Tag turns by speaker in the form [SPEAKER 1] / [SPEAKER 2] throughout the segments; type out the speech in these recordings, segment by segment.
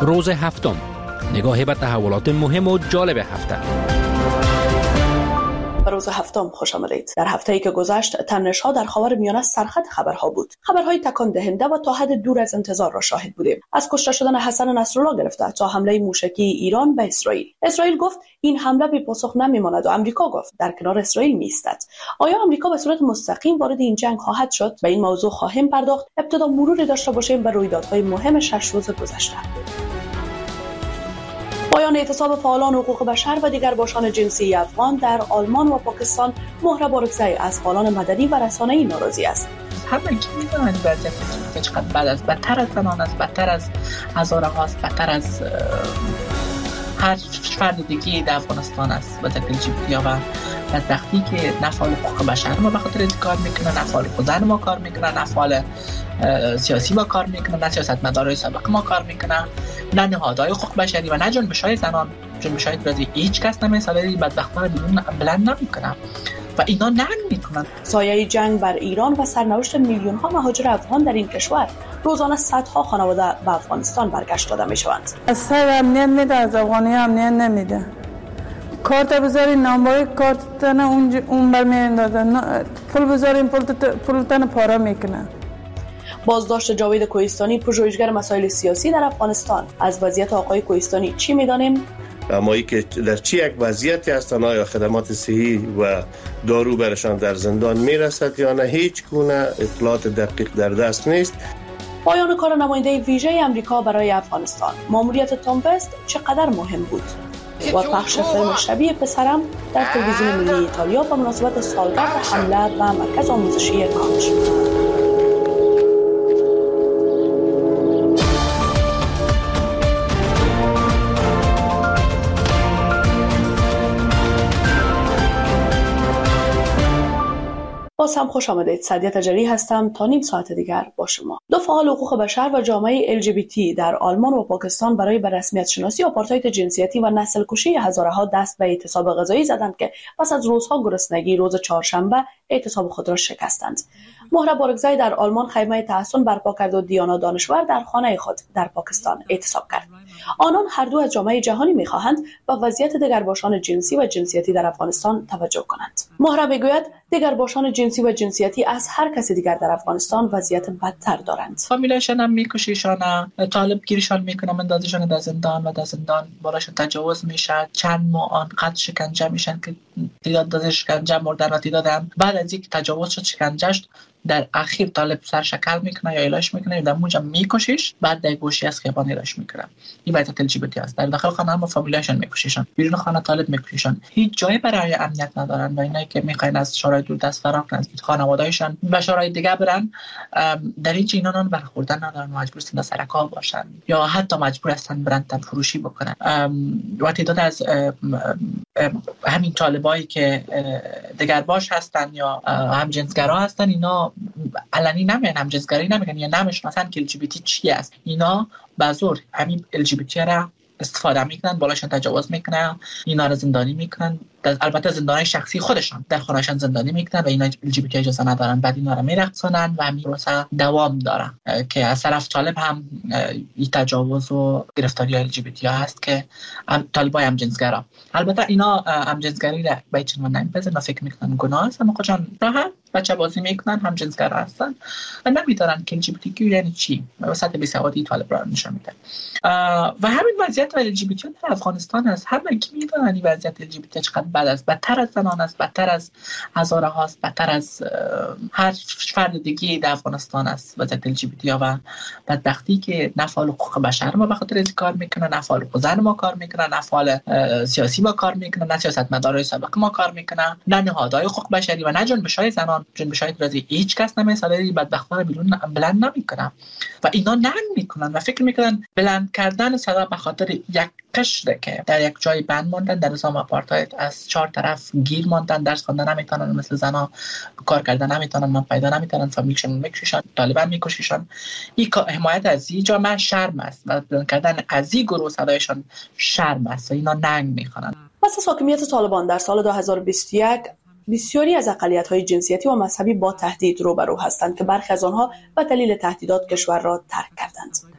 [SPEAKER 1] روز هفتم، نگاهی به تحولات مهم و جالب هفته.
[SPEAKER 2] به روز هفتم خوش آمدید. در هفته‌ای که گذشت تنش‌ها در خاورمیانه سرخط خبرها بود. خبرهای تکان دهنده و تا حد دور از انتظار را شاهد بودیم. از کشته شدن حسن نصرالله گرفته تا حمله موشکی ایران به اسرائیل. اسرائیل گفت این حمله بی پاسخ نمیماند و آمریکا گفت در کنار اسرائیل می‌ایستد. آیا آمریکا به صورت مستقیم وارد این جنگ خواهد شد؟ به این موضوع خواهیم پرداخت. ابتدا مروری داشته باشیم به رویدادهای مهم 6 روز گذشته. پایان اعتصاب فعالان حقوق بشر و دیگر باشان جنسی افغان در آلمان و پاکستان. مهراب بارکزی از فعالان مدنی و رسانه‌ای ناراضی است.
[SPEAKER 3] همه کی میدونن وضعیت چقدر بد است، بدتر از زنان است، بدتر از هزاره هاست، بدتر از هر فرد دیگه در افغانستان است. وضعیت LGBT و بدبختی که نه فعال حقوق بشر ما به خاطر این کار میکنن، نه فعال زن ما کار میکنن، نه فعال سیاسی ما کار میکنن، نه سیاستمدارای سابق ما کار میکنن، نه نهادهای حقوق بشری و نه جنبش‌های زنان. جنبش‌های اعتراضی هیچ کس نمی‌سازه، بدبختانه بدون بلند نمیکنن و اینا ننگ میکنن.
[SPEAKER 2] سایه جنگ بر ایران و سرنوشت میلیون‌ها مهاجر افغان در این کشور. روزانه صدها خانواده به افغانستان برگشت داده میشوند.
[SPEAKER 4] از سر امنیت میده، از افغانی امنیت نمیده. کارت بذاری نامبای کارت نه اون برمی‌اندازه، پول بذاریم پول تن پاره میکنه.
[SPEAKER 2] بازداشت جاوید کوهستانی، پژوهشگر مسائل سیاسی در افغانستان. از وضعیت آقای کوهستانی چی میدانیم؟
[SPEAKER 5] اما که در چی یک وضعیتی هستند، آیا خدمات صحی و دارو برشان در زندان میرسد یا نه، هیچ گونه اطلاعات دقیق در دست نیست.
[SPEAKER 2] پایان کار نماینده ویژه آمریکا برای افغانستان. ماموریت تام وست چقدر مهم بود؟ و پخش فیلم شبیه پسرم در تلویزیون ملی ایتالیا به مناسبت سالگرد حمله به مرکز آموزشی کاج. باز هم خوش آمدید. سعدیه تجری هستم تا نیم ساعت دیگر با شما. دو فعال حقوق بشر و جامعه LGBT در آلمان و پاکستان برای به رسمیت شناسی آپارتاید جنسیتی و نسل کشی هزاره ها دست به اعتصاب غذایی زدند که پس از روزها گرسنگی روز چهارشنبه اعتصاب خود را شکستند. مهراب بارکزی در آلمان خیمه تحصن برپا کرد و دیانا دانشور در خانه خود در پاکستان اعتصاب کرد. آنان هر دو از جامعه جهانی می‌خواهند به وضعیت دگرباشان جنسی و جنسیتی در افغانستان توجه کنند. مهراب میگوید دگرباشان جنسی و جنسیتی از هر کس دیگر در افغانستان وضعیت بدتر دارند.
[SPEAKER 3] فامیلشان هم میکشیشان، طالب گیریشان میکنه، مندازیشان در زندان و در زندان بالاشون تجاوز میشه. چند ماه آنقدر شکنجه میشن که تعداد داده شکنجه مردن و تعداد هم بعد از اینکه تجاوز شد شکنجهش در اخیر طالب سر شکل میکنه یا ایلاش میکنه، در موجا میکشیش، بعد در گوشی از خیابان ایلاش میکنه. این وضعیت LGBT است. در داخل خانه هم فامیلشان میکشیشن، بیرون خانه طالب میکشیشن، هیچ جایی برای امنیت ندارن و اینایی که میخواین از شورای دوردست فرار کنن، خانواده‌هایشان به شورای دیگه برن، در این اینا نان برخوردن ندارن، مجبور هستن سر کار باشن یا حتی مجبور هستن برن تن فروشی بکنن. و تعداد از همین طالبایی که دگرباش هستن یا همجنسگرا هستن، اینا علنی نمیگن همجنسگرایی، نمیگن یا نمیشناسن که LGBT چی است. اینا به زور همین LGBT را استفاده میکنن، بالاشون تجاوز میکنن، اینا رو زندانی میکنن، البته زندانی شخصی خودشان در خانهشان زندانی میکنن و اینا LGBT اجازه ندارن، بعد اینا رو میرقصونن و همین پروسه دوام داره که از طرف طالب هم این تجاوز و گرفتاری LGBT هست که طالبای همجنسگرا. البته اینا همجنسگری را به هیچ عنوان نمیپذیرن، فکر میکنن گناه است، اما خودشان راحت بچه بازی میکنن، همجنسگرا هستن و نمیدونن که LGBT یعنی چی. وسط بیسوادی طالب را نشون میده و همین وضعیت LGBT در افغانستان است. همه کی میدونن این وضعیت LGBT چقدر بد است، بدتر از زنان است، بدتر از هزاره هاست، بدتر از هر فرد دیگه در افغانستان است. وضعیت LGBT و بدبختی که نه فعال حقوق بشر ما به خاطر این کار میکنن، نه فعال زن ما کار میکنن، نه فعال سیاسی ما کار میکنن، نه سیاستمدارای سابق ما کار میکنن، نه نهادهای حقوق بشری و نه جنبش‌های زنان، جنبش‌های اعتراضی هیچ کس نمی‌سازه، بدبختانه بلند نمیکنن و اینا ننگ میکنن و فکر میکنن بلند کردن صدا به خاطر یک قشره که در یک جای بند ماندن، در نظام آپارتاید از چهار طرف گیر ماندن، درس خواندن نمیتونن، مثل زنا کار کردن نمیتونن، من پیدا نمیتونن، فامیلشون میکشیشن، طالبان میکشیشن. این حمایت از این جامعه شرم است و بلند کردن از این گروه صدایشان شرم است و اینا ننگ میخوانن.
[SPEAKER 2] پس از حاکمیت طالبان در سال 2021 بسیاری از اقلیت‌های جنسیتی و مذهبی با تهدید روبرو هستند که برخی از آنها به دلیل تهدیدات کشور را ترک کردند.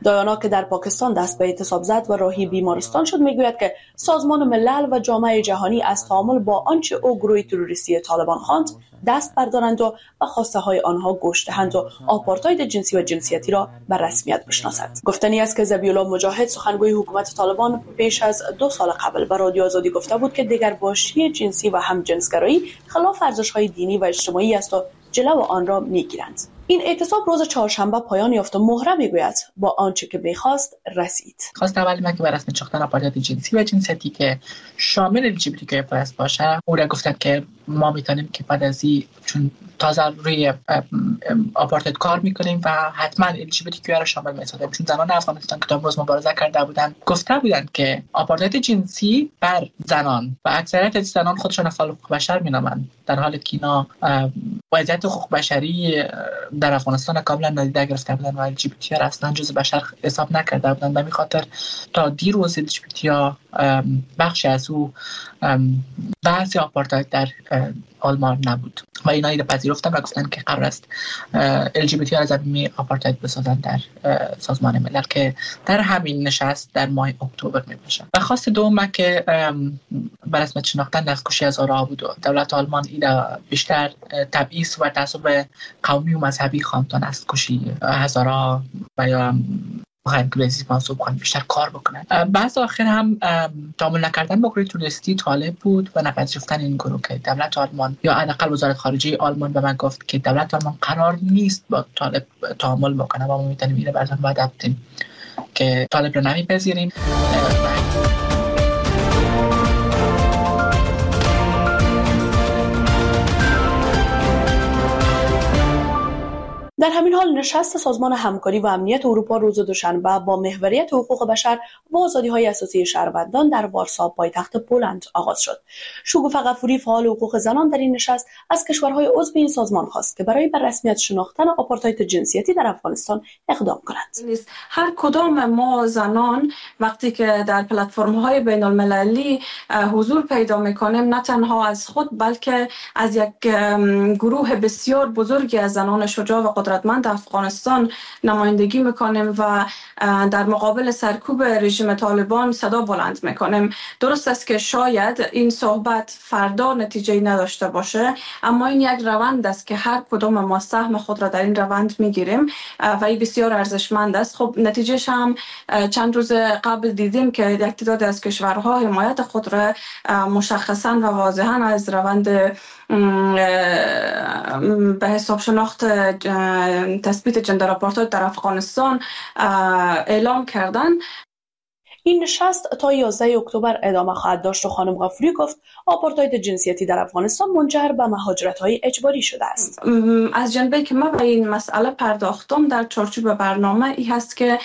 [SPEAKER 2] دایانا که در پاکستان دست به اعتصاب زد و راهی بیمارستان شد میگوید که سازمان ملل و جامعه جهانی از تعامل با آنچه او گروه تروریستی طالبان خواند دست بردارند و خواسته های آنها گوش دهند و آپارتاید جنسی و جنسیتی را به رسمیت بشناسد. گفتنی است که ذبیح‌الله مجاهد سخنگوی حکومت طالبان پیش از 2 سال قبل به رادیو آزادی گفته بود که دگرباشی جنسی و همجنسگرایی خلاف ارزش‌های دینی و اجتماعی است و جلو آن را می‌گیرند. این اعتصاب روز چهارشنبه پایان یافت و مهره میگوید با آنچه که می‌خواست رسید.
[SPEAKER 3] خواست اول ما که بر اساس ساختن آپارتاید جنسی و جنسیتی که شامل LGBTQ+ باشه، او را گفتن که ما میتونیم که بعد از این چون تازه روی آپارتاید کار میکنیم و حتما LGBTQ را شامل میسازیم، چون زنان افغانستان که تا امروز مبارزه کرده بودن گفته بودند که آپارتاید جنسی بر زنان و اکثریت از زنان خودشان فعال حقوق بشر مینامند، در حالی که اینا وضعیت حقوق بشری در افغانستان کاملا نادیده گرفته بودن و LGBT را اصلا جزء بشر حساب نکرده بودن. به خاطر تا دیروز LGBT بخش از او بحث آپارتاید در آلمان نبود و اینا را پذیرفتن و گفتن که قرار است LGBT را زمینه آپارتاید بسازن در سازمان ملل که در همین نشست در ماه اکتبر می باشه. و خواست دوم که بر اساس شناختن دستکشی هزارها بود و دولت آلمان اینا بیشتر تبعیض و تعصب قومی و مذهبی خواندن است، کشی هزارها و یا انگلیسی منصوب کنن بیشتر کار بکنن. بعض آخر هم تعامل نکردن با گروه تروریستی طالب بود و نپذیرفتن این گروه که دولت آلمان یا حداقل وزارت خارجه آلمان به من گفت که دولت آلمان قرار نیست با طالب تعامل بکنه و ما میتونیم اینو براتون وعده بدیم که طالب رو نمیپذیریم.
[SPEAKER 2] در همین حال نشست سازمان همکاری و امنیت اروپا روز دوشنبه با محوریت حقوق بشر و آزادی‌های اساسی شهروندان در وارسا پایتخت پولند آغاز شد. شگوفه غفوری فعال حقوق زنان در این نشست از کشورهای عضو این سازمان خواست که برای به رسمیت شناختن آپارتاید جنسیتی در افغانستان اقدام کنند.
[SPEAKER 6] هر کدام ما زنان وقتی که در پلتفرم‌های بین‌المللی حضور پیدا می‌کنیم، نه تنها از خود بلکه از یک گروه بسیار بزرگی از زنان شجاع و قدرتمند افغانستان نمایندگی میکنیم و در مقابل سرکوب رژیم طالبان صدا بلند میکنیم. درست است که شاید این صحبت فردا نتیجه نداشته باشه، اما این یک روند است که هر کدام ما سهم خود را در این روند میگیریم و این بسیار ارزشمند است. خب نتیجهش هم چند روز قبل دیدیم که یک تعداد از کشورها حمایت خود را مشخصا و واضحا از روند به حساب شناخت تثبیت جندر آپارتاید در افغانستان اعلام کردن.
[SPEAKER 2] این نشست تا 11 اکتبر ادامه خواهد داشت و خانم غفوری گفت آپارتاید جنسیتی در افغانستان منجر به مهاجرت‌های اجباری شده است.
[SPEAKER 6] از جنبه‌ای که من به این مسئله پرداختم در چارچوب برنامه ای هست که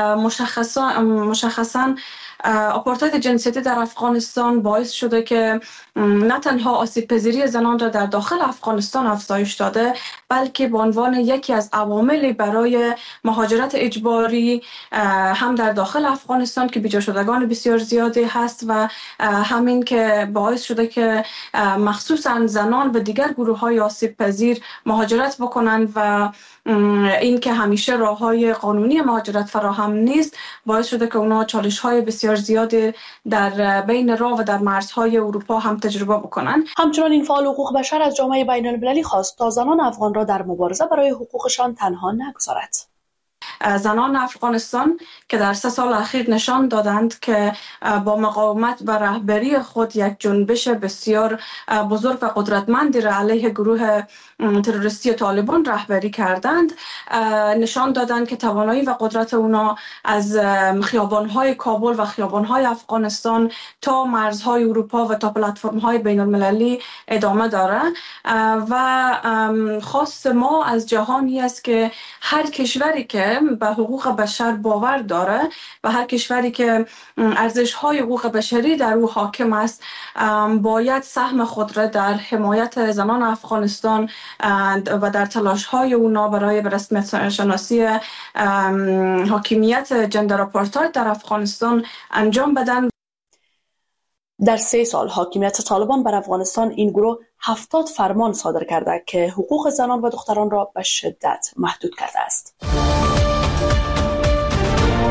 [SPEAKER 6] مشخصاً آپارتاید جنسیتی در افغانستان باعث شده که نه تنها آسیب پذیری زنان را در داخل افغانستان افزایش داده، بلکه به عنوان یکی از عواملی برای مهاجرت اجباری هم در داخل افغانستان که بیجا شدگان بسیار زیادی هست و همین که باعث شده که مخصوصا زنان و دیگر گروه‌های آسیب پذیر مهاجرت بکنند و این که همیشه راه‌های قانونی مهاجرت فراهم نیست باعث شده که اونا چالش‌های بسیار زیادی در بین راه و در مرزهای اروپا هم تجربه بکنن.
[SPEAKER 2] همچنان این فعال حقوق بشر از جامعه بین‌المللی خواست تا زنان افغان را در مبارزه برای حقوقشان تنها نگذارد.
[SPEAKER 6] زنان افغانستان که در 3 سال اخیر نشان دادند که با مقاومت و رهبری خود یک جنبش بسیار بزرگ و قدرتمندی را علیه گروه تروریستی طالبان رهبری کردند، نشان دادند که توانایی و قدرت اونا از خیابان‌های کابل و خیابان‌های افغانستان تا مرزهای اروپا و تا پلتفرم‌های بین‌المللی ادامه داره و خواست ما از جهانی است که هر کشوری که به حقوق بشر باور داره و هر کشوری که ارزش‌های حقوق بشری در او حاکم است باید سهم خود را در حمایت زنان افغانستان و در تلاش‌های اونا برای به رسمیت شناسی حاکمیت جندر آپارتاید در افغانستان انجام بدن.
[SPEAKER 2] در 3 سال حاکمیت طالبان بر افغانستان این گروه 70 فرمان صادر کرده که حقوق زنان و دختران را به شدت محدود کرده است.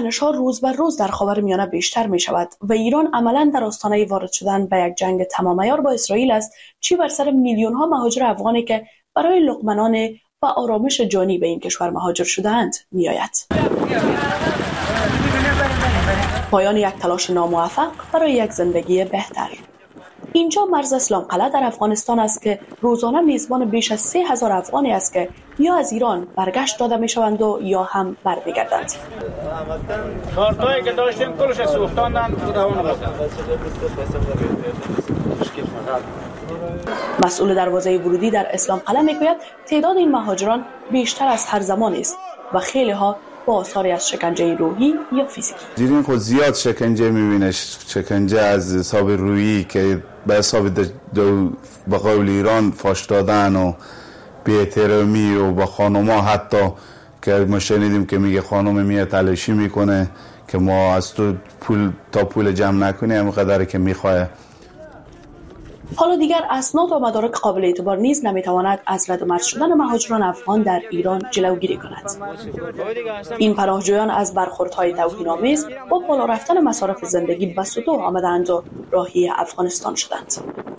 [SPEAKER 2] تنش‌ها روز به روز در خاورمیانه بیشتر می شود و ایران عملاً در آستانه وارد شدن به یک جنگ تمام عیار با اسرائیل است، چی بر سر میلیون‌ها مهاجر افغانی که برای لقمه و آرامش جانی به این کشور مهاجر شده‌اند می‌آید. پایان یک تلاش ناموفق برای یک زندگی بهتر. اینجا مرز اسلام قلعه در افغانستان است که روزانه میزبان بیش از 3000 افغانی است که یا از ایران برگشت داده میشوند و یا هم برمیگردند.
[SPEAKER 7] کارتایی که داشتیم کلش سوختاندن
[SPEAKER 2] مسئول دروازه ورودی در اسلام قلعه میگوید تعداد این مهاجران بیشتر از هر زمان است و خیلی ها با آثاری از شکنجه روحی یا فیزیکی.
[SPEAKER 8] دیرین خود زیاد شکنجه میبینه، شکنجه از حساب روحی که به حساب به قول ایران فاش دادن و بی‌احترامی و با خانوما، حتی که ما شنیدیم که میگه خانم میاد تلاشی میکنه که ما از تو پول جمع نکنیم همینقدر که میخواه.
[SPEAKER 2] حالا دیگر اسناد و مدارک قابل اعتبار نیز نمیتواند از رد و مرز شدن مهاجران افغان در ایران جلوگیری کند. این پناهجویان از برخوردهای توهین‌آمیز با بالا رفتن مصارف زندگی به سطوح آمدند و راهی افغانستان شدند.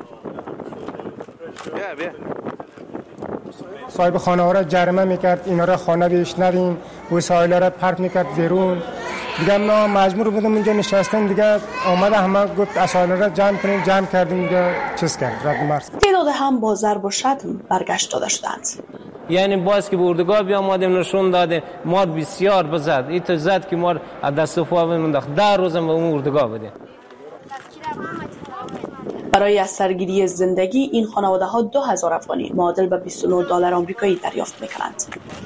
[SPEAKER 9] صاحب خانه ها را جریمه میکرد، اینا را خانه بهش ندیم، وسایل را پرت میکرد بیرون. دیگه ما مجبور بودیم اینجا نشستن، دیگه آمده همه گفت اسایل را جمع کردیم، دیگه چیز کرد رد مرز.
[SPEAKER 2] تعداد هم با ضرب و شتم برگشت داده شدند.
[SPEAKER 10] یعنی باز که به اردوگاه بیامدیم نشون داده ما بسیار بزد، این تو زد که ما از دست و پا بموندیم، 10 روزم به اون اردوگاه بودیم.
[SPEAKER 2] برای از سرگیری زندگی این خانواده ها 2000 افغانی معادل به $29 آمریکایی دریافت میکنند.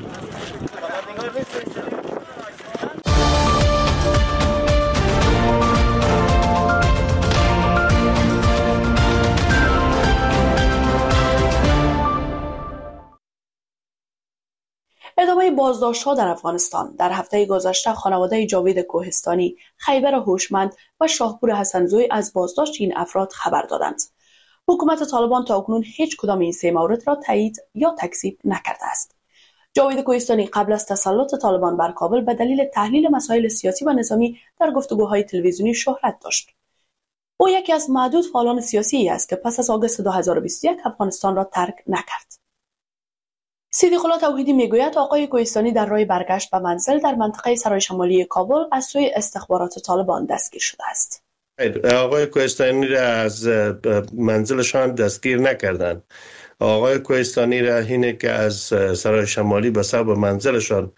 [SPEAKER 2] ادامه بازداشت‌ها در افغانستان. در هفته گذشته خانواده جاوید کوهستانی، خیبر هوشمند و شاهپور حسنزوی از بازداشت این افراد خبر دادند. حکومت طالبان تاکنون هیچ کدام این 3 مورد را تایید یا تکذیب نکرده است. جاوید کوهستانی قبل از تسلط طالبان بر کابل به دلیل تحلیل مسائل سیاسی و نظامی در گفتگوهای تلویزیونی شهرت داشت. او یکی از معدود فعالان سیاسی است که پس از آگوست 2021 افغانستان را ترک نکرد. صدیق الله توحیدی میگوید آقای کوهستانی در راه برگشت به منزل در منطقه سرای شمالی کابل از سوی استخبارات طالبان دستگیر شده است.
[SPEAKER 5] آقای کوهستانی را از منزلشان دستگیر نکردند. آقای کوهستانی را اینه که از سرای شمالی به سبب منزلشان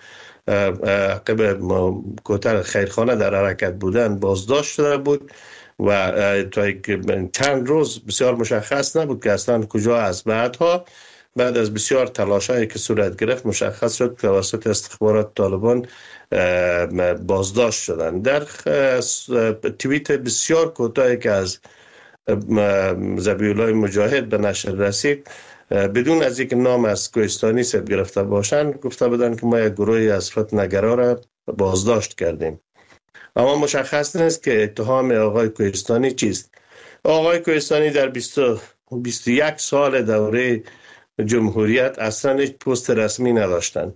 [SPEAKER 5] عقب کوتر خیرخانه در حرکت بودن بازداشت شده بود و تا چند روز بسیار مشخص نبود که اصلا کجا است. بعد از بسیار تلاش‌هایی که صورت گرفت مشخص شد که توسط استخبارات طالبان بازداشت شدند. در توییت بسیار کوتاهی که از ذبیح‌الله مجاهد به نشر رسید، بدون از اینکه نام از کوهستانی ثبت گرفته باشند گفته بودند که ما یک گروهی از فتنه‌گرا را بازداشت کردیم. اما مشخص نیست که اتهام آقای کوهستانی چیست. آقای کوهستانی در 21 سال دوره جمهوریت اصلا هیچ پست رسمی نداشتند.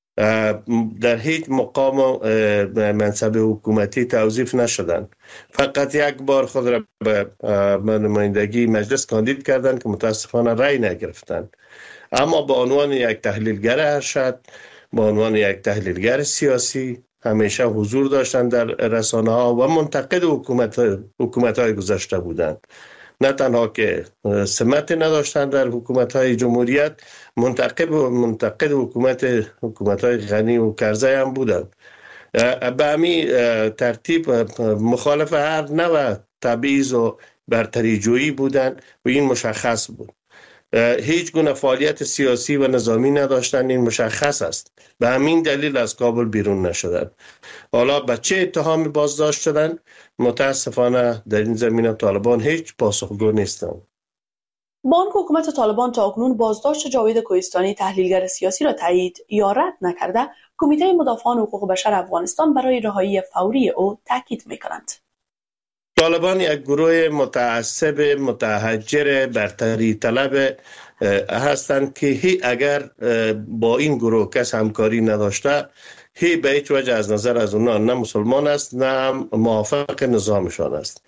[SPEAKER 5] در هیچ مقام و منصب حکومتی توظیف نشدند. فقط یک بار خود را به نمایندگی مجلس کاندید کردند که متاسفانه رأی نگرفتند. اما به عنوان یک تحلیلگر ارشد، به عنوان یک تحلیلگر سیاسی همیشه حضور داشتند در رسانه ها و منتقد حکومت های گذشته بودند. نه تنها که سمت نداشتند در حکومت‌های جمهوریت، منتقد حکومت‌های غنی و کرزی هم بودند. به همین ترتیب مخالف هر نوع تبعیض و برتری جویی بودند و این مشخص بود. هیچ گونه فعالیت سیاسی و نظامی نداشتند، این مشخص است. به همین دلیل از کابل بیرون نشدند. حالا به چه اتهامی بازداشت شدند؟ متاسفانه در این زمینه طالبان هیچ پاسخگو نیستند.
[SPEAKER 2] بانک حکومت طالبان تا اکنون بازداشت جاوید کوهستانی تحلیلگر سیاسی را تایید یا رد نکرده، کمیته مدافعان حقوق بشر افغانستان برای رهایی فوری او تاکید می‌کنند.
[SPEAKER 5] طالبان یک گروه متعصب، متحجر، برتری طلب هستند که اگر با این گروه کس همکاری نداشته به هیچ وجه از نظر از اونا نه مسلمان است نه هم موافق نظامشان است.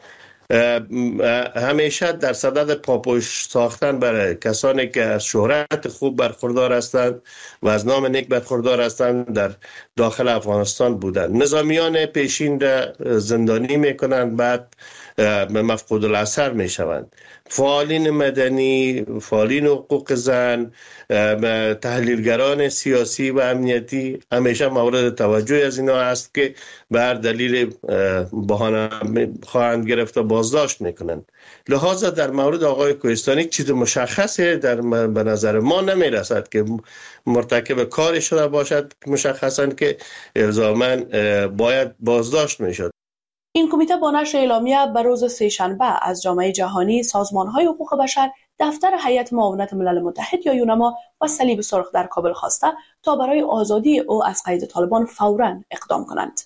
[SPEAKER 5] همیشه در صدد پاپوش ساختن برای کسانی که از شهرت خوب برخوردار هستند و از نام نیک برخوردار هستند در داخل افغانستان بودند. نظامیان پیشین را زندانی میکنند، بعد مفقود الاثر میشوند. فعالین مدنی، فعالین حقوق زن، تحلیلگران سیاسی و امنیتی همیشه مورد توجه از اینا است که به هر دلیل بهانه خواهند گرفت و بازداشت میکنند. لذا در مورد آقای کوهستانی چیز مشخصی به نظر ما نمیرسد که مرتکب کاری شده باشد مشخصا که الزاما باید بازداشت میشد.
[SPEAKER 2] این کمیته با نشر اعلامیه به روز سه‌شنبه از جامعه جهانی، سازمان‌های حقوق بشر، دفتر هیئت معاونت ملل متحد یا یونما و صلیب سرخ در کابل خواسته تا برای آزادی او از قید طالبان فوراً اقدام کنند.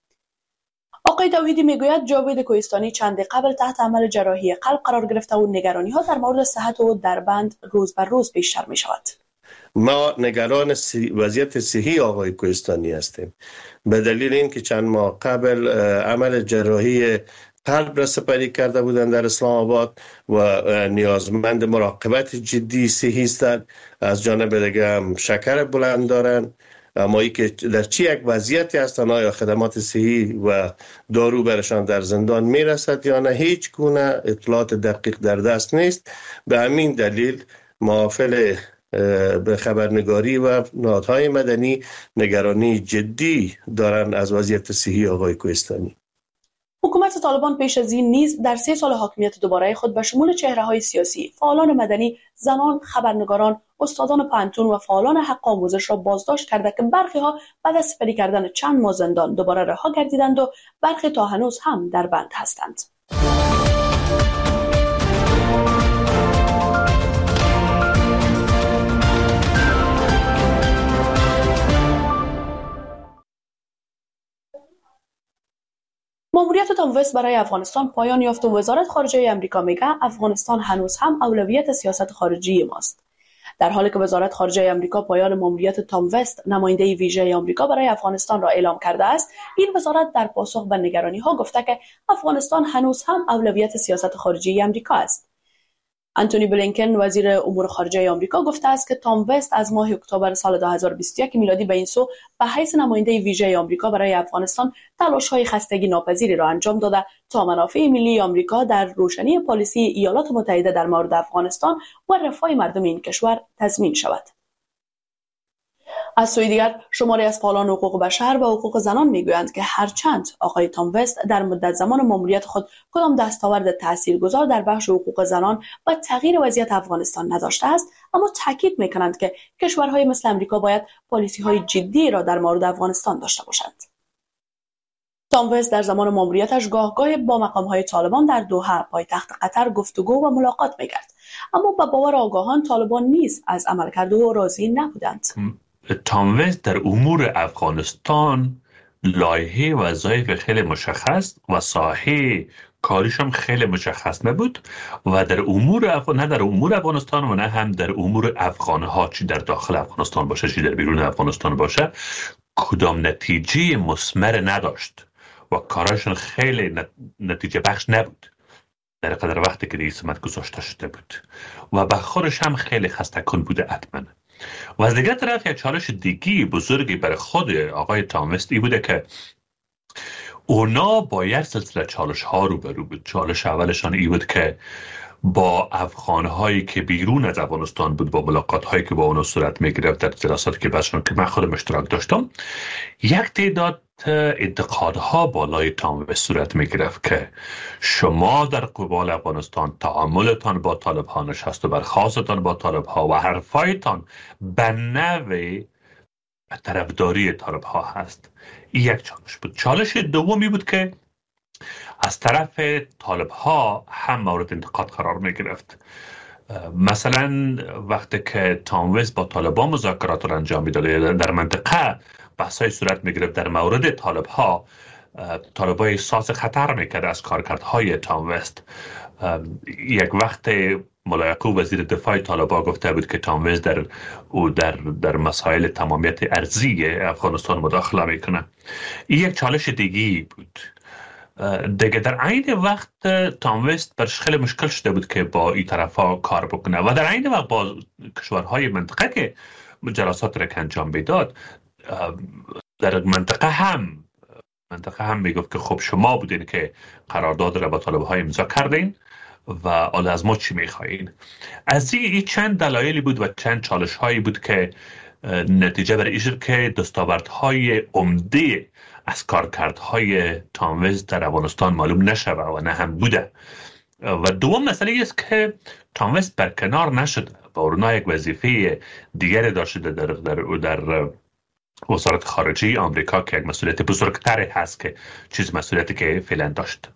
[SPEAKER 2] آقای توحیدی میگوید جاوید کوهستانی چند قبل تحت عمل جراحی قلب قرار گرفته و نگرانی‌ها در مورد صحت او در بند روز بر روز بیشتر می‌شود.
[SPEAKER 5] ما نگران وضعیت صحی آقای کوهستانی هستیم به دلیل اینکه چند ماه قبل عمل جراحی قلب را سپری کرده بودند در اسلام آباد و نیازمند مراقبت جدی صحی هستند. از جانب دیگه هم شکر بلند دارند. اما ای که در چی یک وضعیتی هستند، آیا خدمات صحی و دارو برشان در زندان میرسد یا نه، هیچ گونه اطلاعات دقیق در دست نیست. به همین دلیل محافل به خبرنگاری و نهادهای مدنی نگرانی جدی دارند از وضعیت صحی آقای کوهستانی.
[SPEAKER 2] حکومت طالبان پیش از این نیز در 3 سال حاکمیت دوباره خود به شمول چهره‌های سیاسی، فعالان مدنی، زنان، خبرنگاران، استادان پانتون و فعالان حق آموزش را بازداشت کرده که برخی ها بعد از سپری کردن چند ماه زندان دوباره رها گردیدند و برخی تا هنوز هم در بند هستند. ماموریت تام وست برای افغانستان پایان یافت و وزارت خارجه آمریکا میگه افغانستان هنوز هم اولویت سیاست خارجی ماست. در حالی که وزارت خارجه آمریکا پایان ماموریت تام وست نماینده ویژه آمریکا برای افغانستان را اعلام کرده است، این وزارت در پاسخ به نگرانی‌ها گفته که افغانستان هنوز هم اولویت سیاست خارجی آمریکا است. آنتونی بلینکن وزیر امور خارجه آمریکا گفته است که تام وست از ماه اکتبر سال 2021 میلادی به این سو به حیث نماینده ویژه آمریکا برای افغانستان تلاش‌های خستگی ناپذیری را انجام داده تا منافع ملی آمریکا در روشنی پالیسی ایالات متحده در مورد افغانستان و رفاه مردم این کشور تضمین شود. از سوی دیگر شماری از فعالان حقوق بشر و حقوق زنان میگویند که هرچند آقای تام وست در مدت زمان ماموریت خود کدام دستاورد تاثیرگذار در بخش حقوق زنان و تغییر وضعیت افغانستان نداشته است، اما تاکید میکنند که کشورهای مثل امریکا باید پالیسی‌های جدی را در مورد افغانستان داشته باشند. تام وست در زمان ماموریتش گاهگاه با مقام‌های طالبان در دوحه پایتخت قطر گفتگو و ملاقات میکرد، اما به باور آگاهان طالبان نیز از عملکرد او راضی نبودند.
[SPEAKER 11] تام وست در امور افغانستان لایحه وظایف خیلی مشخص و ساحه کاریش هم خیلی مشخص نبود و در امور نه در امور افغانستان و نه هم در امور افغانها، چی در داخل افغانستان باشه چی در بیرون افغانستان باشه، کدام نتیجه مثمر نداشت و کاراشون خیلی نتیجه بخش نبود در قدر وقتی که رئیس گذاشته شده بود و به خودش هم خیلی خسته کن بوده حتما. و از دیگر طرف یک چالش دیگی بزرگی برای خود آقای تام وست ای بوده که اونا با یک سلسله چالش ها روبرو بود. چالش اولشان ای بود که با افغانهایی که بیرون از افغانستان بود، با ملاقات هایی که با اونا صورت می گرفت در جلساتی که باشون که من خودم اشتراک داشتم، یک تعداد انتقادها بالای تام وست صورت می گرفت که شما در قبال افغانستان تعاملتان با طالب ها نشست و برخاستتان با طالب ها و حرفایتان به نوع طرفداری طالب ها هست. این یک چالش بود. چالش دومی بود که از طرف طالب ها هم مورد انتقاد قرار می گرفت. مثلا وقتی که تام وست با طالبان مذاکرات را انجام میداد در منطقه بحثای صورت می گرفت در مورد طالب ها، طالبای احساس خطر میکرد از کارکردهای تام وست. یک وقت ملا یعقوب وزیر دفاع طالبان گفته بود که تام ویز در مسائل تمامیت ارضی افغانستان مداخله میکنه. این یک چالش دیگی بود. دیگه در عین وقت تام ویز برش خیلی مشکل شده بود که با این طرفا کار بکنه و در عین وقت با کشورهای منطقه که جلسات را که انجام میداد، در منطقه هم میگفت که خب شما بودین که قرارداد را با طالب‌ها امضا کردین و حالا از ما چی میخواین. از این چند دلایلی بود و چند چالش هایی بود که نتیجه بر این شد که دستاوردهای عمده از کارکردهای تام ویز در افغانستان معلوم نشود و نه هم بوده. و دوم مسئله است که تام ویز برکنار نشد و اونا یک وظیفه دیگری داشته در وزارت خارجه آمریکا که یک مسئولیت بزرگتری هست که چیز مسئولیتی که فعلا داشت.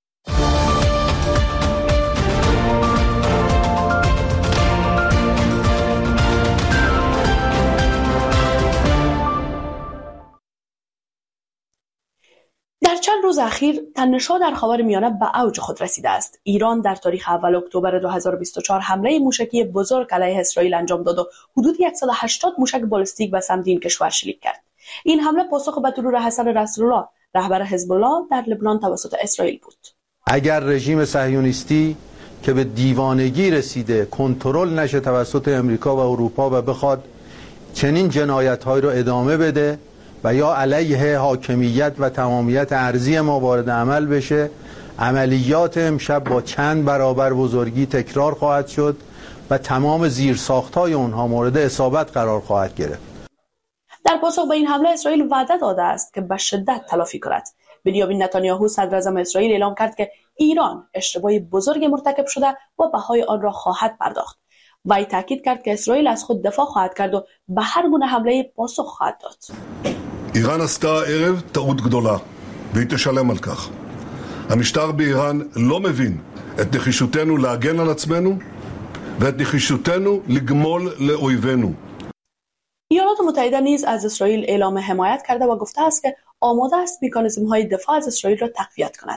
[SPEAKER 2] در چند روز اخیر تنش‌ها در خاورمیانه به اوج خود رسیده است. ایران در تاریخ اول اکتبر 2024 حمله موشکی بزرگ علیه اسرائیل انجام داد و حدود 180 موشک بالستیک به سمت این کشور شلیک کرد. این حمله پاسخ به ترور حسن نصرالله رهبر حزب الله در لبنان توسط اسرائیل بود.
[SPEAKER 12] اگر رژیم صهیونیستی که به دیوانگی رسیده کنترل نشه توسط امریکا و اروپا و بخواد چنین جنایت‌هایی را ادامه بده و یا علیه حاکمیت و تمامیت ارضی ما وارد عمل بشه، عملیات امشب با چند برابر بزرگی تکرار خواهد شد و تمام زیرساخت‌های اونها مورد اصابت قرار خواهد گرفت.
[SPEAKER 2] در پاسخ به این حمله اسرائیل وعده داده است که به شدت تلافی کند. بنیامین نتانیاهو صدر اعظم اسرائیل اعلام کرد که ایران اشتباه بزرگ مرتکب شده و بهای آن را خواهد پرداخت. وی تاکید کرد که اسرائیل از خود دفاع خواهد کرد و به هر گونه حمله پاسخ خواهد داد.
[SPEAKER 13] איראן עשתה הערב טעות גדולה, והיא תשלם על כך. המשטר באיראן לא מבין את נחישותנו להגן על עצמנו ואת נחישותנו לגמול לאויבינו.
[SPEAKER 2] ایالات متحده نیز از اسرائیل اعلام حمایت کرده و گفته است که آماده است مکانیزم‌های دفاع از اسرائیل را تقویت کند.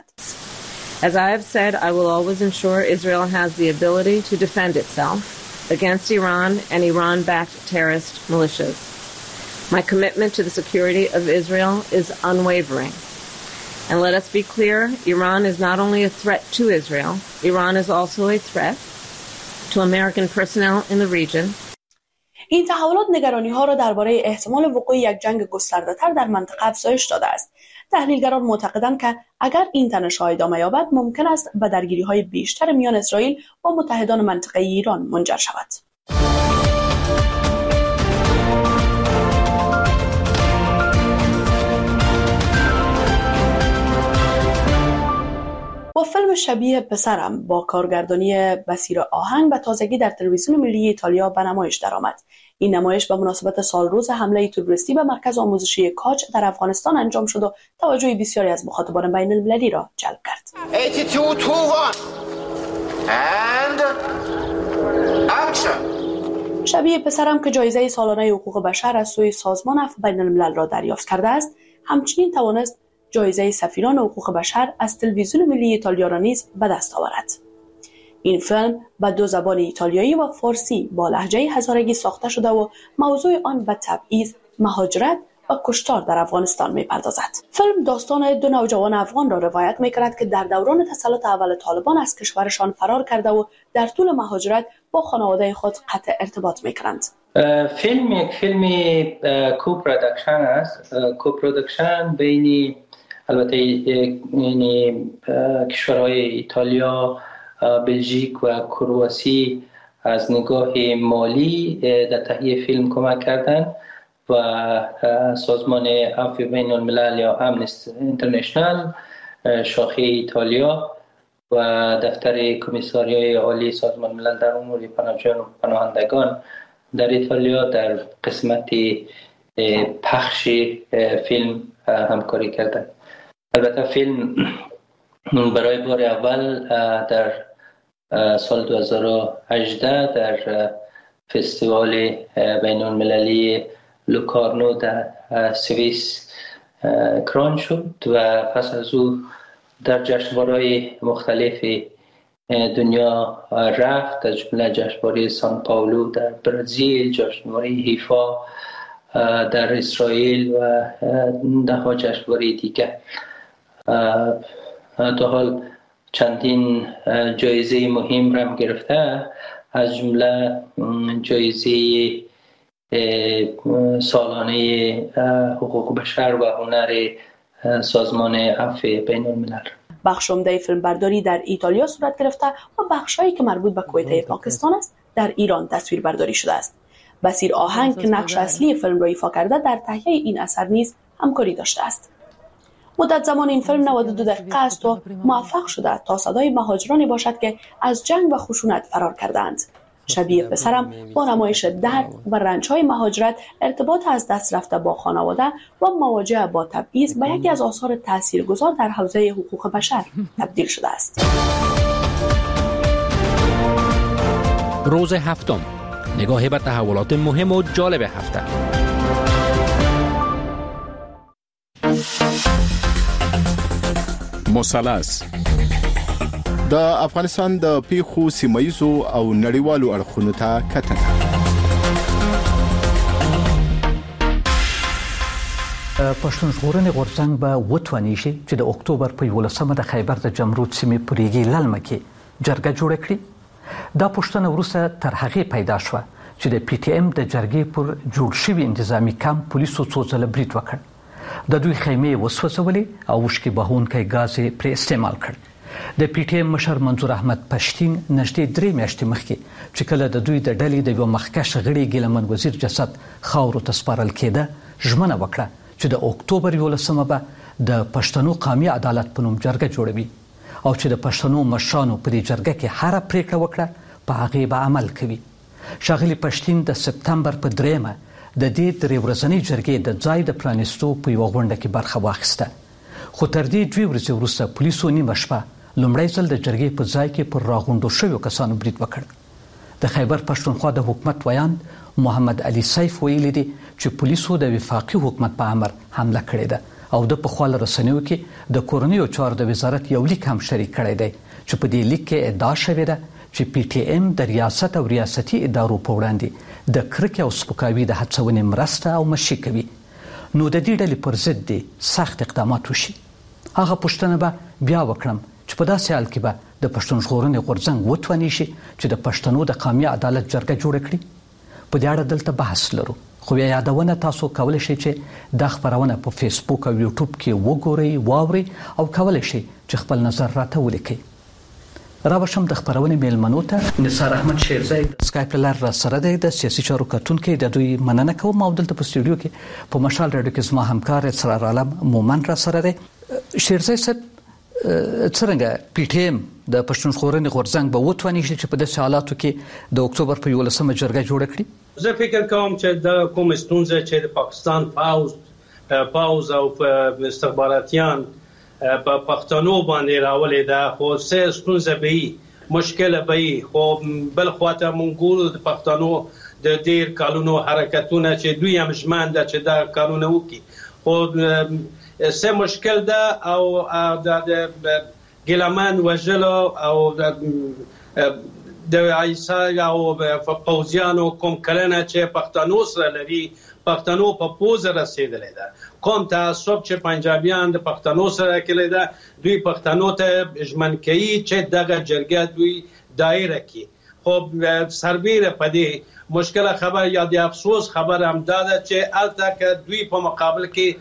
[SPEAKER 14] As I have said, I will always ensure Israel has the ability to defend itself against Iran and Iran-backed terrorist militias. My commitment to the security of Israel is unwavering. And let us be clear, Iran is not only a threat to Israel, Iran is also a threat to American personnel in the region.
[SPEAKER 2] این تحولات نگرانی‌ها را درباره احتمال وقوع یک جنگ گسترده‌تر در منطقه افزایش داده است. تحلیلگران معتقدند که اگر این تنش‌ها ادامه یابد ممکن است به درگیری‌های بیشتر میان اسرائیل و متحدان منطقه ایران منجر شود. با فیلم شبیه پسرم با کارگردانی بصیر آهنگ و تازگی در تلویزیون ملی ایتالیا به نمایش درآمد. این نمایش به مناسبت سالروز حمله تروریستی به مرکز آموزشی کاج در افغانستان انجام شد و توجه بسیاری از مخاطبان بین المللی را جلب کرد. شبیه پسرم که جایزه سالانه حقوق بشر از سوی سازمان عفو بین الملل را دریافت کرده است، همچنین توانست جایزه سفیران حقوق بشر از تلویزیون ملی ایتالیا را نیز به دست آورد. این فیلم به دو زبان ایتالیایی و فارسی با لهجه هزارگی ساخته شده و موضوع آن به تبعیض، مهاجرت و کشتار در افغانستان می‌پردازد. فیلم داستان دو نوجوان افغان را روایت می‌کند که در دوران تسلط اول طالبان از کشورشان فرار کرده و در طول مهاجرت با خانواده خود قطع ارتباط می‌کنند.
[SPEAKER 15] فیلم یک فیلم کوپروداکشن است. کوپروداکشن بین البته یعنی کشورهای ایتالیا، بلژیک و کرواسی از نگاه مالی در تهیه فیلم کمک کردند و سازمان عفو بین الملل یا امنستی اینترنشنال شاخه ایتالیا و دفتر کمیساریای عالی سازمان ملل در امور پناهندگان در ایتالیا در قسمت پخش فیلم همکاری کردند. البته فیلم برای بار اول در سال 2018 در فستیوال بین المللی لوکارنو در سوئیس کران شد و پس از او در جشنواره‌های مختلف دنیا رفت، از جمله جشنواره سان پائولو در برزیل، جشنواره حیفا در اسرائیل و ده‌ها جشنواره دیگه. تا حال چندین جایزه مهم را گرفته، از جمله جایزه سالانه حقوق بشر و هنر سازمان عفو بین الملل.
[SPEAKER 2] بخش عمده فیلمبرداری در ایتالیا صورت گرفته و بخشایی که مربوط به کویته پاکستان است در ایران تصویر برداری شده است. بصیر آهنگ که نقش اصلی فیلم را ایفا کرده در تهیه این اثر نیز همکاری داشته است. مدت زمان این فیلم 92 دقیقه است و موفق شده تا صدای مهاجرانی باشد که از جنگ و خشونت فرار کردند. شبیه پسرم با نمایش درد و رنج‌های مهاجرت، ارتباط از دست رفته با خانواده و مواجهه با تبعیض به یکی از آثار تاثیرگذار در حوزه حقوق بشر تبدیل شده است.
[SPEAKER 1] روز هفتم، نگاه به تحولات مهم و جالب هفته.
[SPEAKER 16] مثلث د افغانستان د پیښو سیمایزو او نړیوالو اړخونو ته کتنه.
[SPEAKER 17] پښتون ژغورنې غورځنګ به وتوانیږي چې د اکتوبر په 11مه د خیبر د جمرود سیمې په ریګي للمه کې جرګه جوړه کړي. دا پوښتنه وروسته تر هغې پیدا شوه چې د پی ټی ایم د جرګې پر جوړ شوي انتظامی کمپ پولیسو څو ځله برید وکړ. د دوی خیمې وسوځولې او وشکې بهونکی ګاز یې پرې استعمال کړ. د پی ټی ایم مشر منظور احمد پښتین نږدې 3 میاشتې مخکې چې کله د دوی د ډلې د یو مخکښ غړي ګیلمن وزیر جسد خاورو ته سپارل کېده، ژمنه وکړه چې د اکتوبر 11مه به د پښتنو قومي عدالت په نوم جرګه جوړوي او چې د پښتنو مشرانو په دې جرګه کې هر پریکړه وکړه په هغې به عمل کوي. ښاغلي پښتین د سپتمبر په 3مه د دې 3 ورځنۍ جرګې د ځای د پرانیستو په یوه غونډه کې برخه واخیسته. خو تر دې 2 ورځې وروسته پولیسو نیمه شپه لومړی ځل د جرګې په ځای کې پر راغونډو شویو کسانو برید وکړ. د خیبر پښتونخوا د حکومت ویاند محمد علي سیف ویلي دي چې پولیسو د وفاقي حکومت په امر حمله کړې ده او د پخوا له رسنیو کې د کورنیو چارو د وزارت یو لیک هم شریک کړی دی چې په دې لیک کې ادعا شوې ده چې پی ټی ایم د ریاست او ریاستي ادارو په وړاندې د کرکې او سپکاوي د هڅونې مرسته او مشي کوي. نو د دې ډلې پر ضد دي سخت اقدامات وشي. هغه پوښتنه به بیا وکړم چې په داسې حال کې به د پښتون ژغورنې غورځنګ وتوانیږي چې د پښتنو د قومي عدالت جرګه جوړه کړي. په دې اړه دلته بحث لرو، خو بیا یادونه تاسو کولی شئ چې دا خپرونه په فیسبوک او یوټیوب کې وګورئ، واورئ او کولی شئ چې خپل نظر راته ولیکئ. راوشم د خپرونې میلمنو ته نثار احمد شیرزی سکایپ له لارې راسره دی، د سیاسي چارو کتونکی. د دوی مننه کوم او دلته په سټوډیو کې په مشال راډیو کې زما همکار اسرار عالم مومن راسره دی. شیرزی صاحب، څرنګه پی ټی ایم د پښتون ژغورنې غورځنګ به وتوانیږي چې په داسې حالاتو کې د اکتوبر په 11مه جرګه جوړه کړي؟
[SPEAKER 18] زه فکر کوم چې د کوم ستونزه چې د پاکستان پاوز او استخباراتیان په پښتنو باندې راولې ده، خو څه ستونزه به مشکل به خو بل خواته مونږ ګورو د پښتنو د ډیر کالونو حرکتونه چې دوی هم ژمن ده چې دا کارونه وکړي، خو څه مشکل ده او د ګیلمن وژلو او د عیسی او پوځیانو کوم کلنه چې پښتنو سره لري، پښتنو په پوزه رسیدلې ده. کوم تعصب چې پنجابیان د پښتنو سره کړی ده، دوی پښتنو ته ژمن کوي چې دغه جرګه دوی دایره کړي. خو سربیره په دې مشکل خبر یا د افسوس خبر هم ده چې البته که دوی په مقابل کې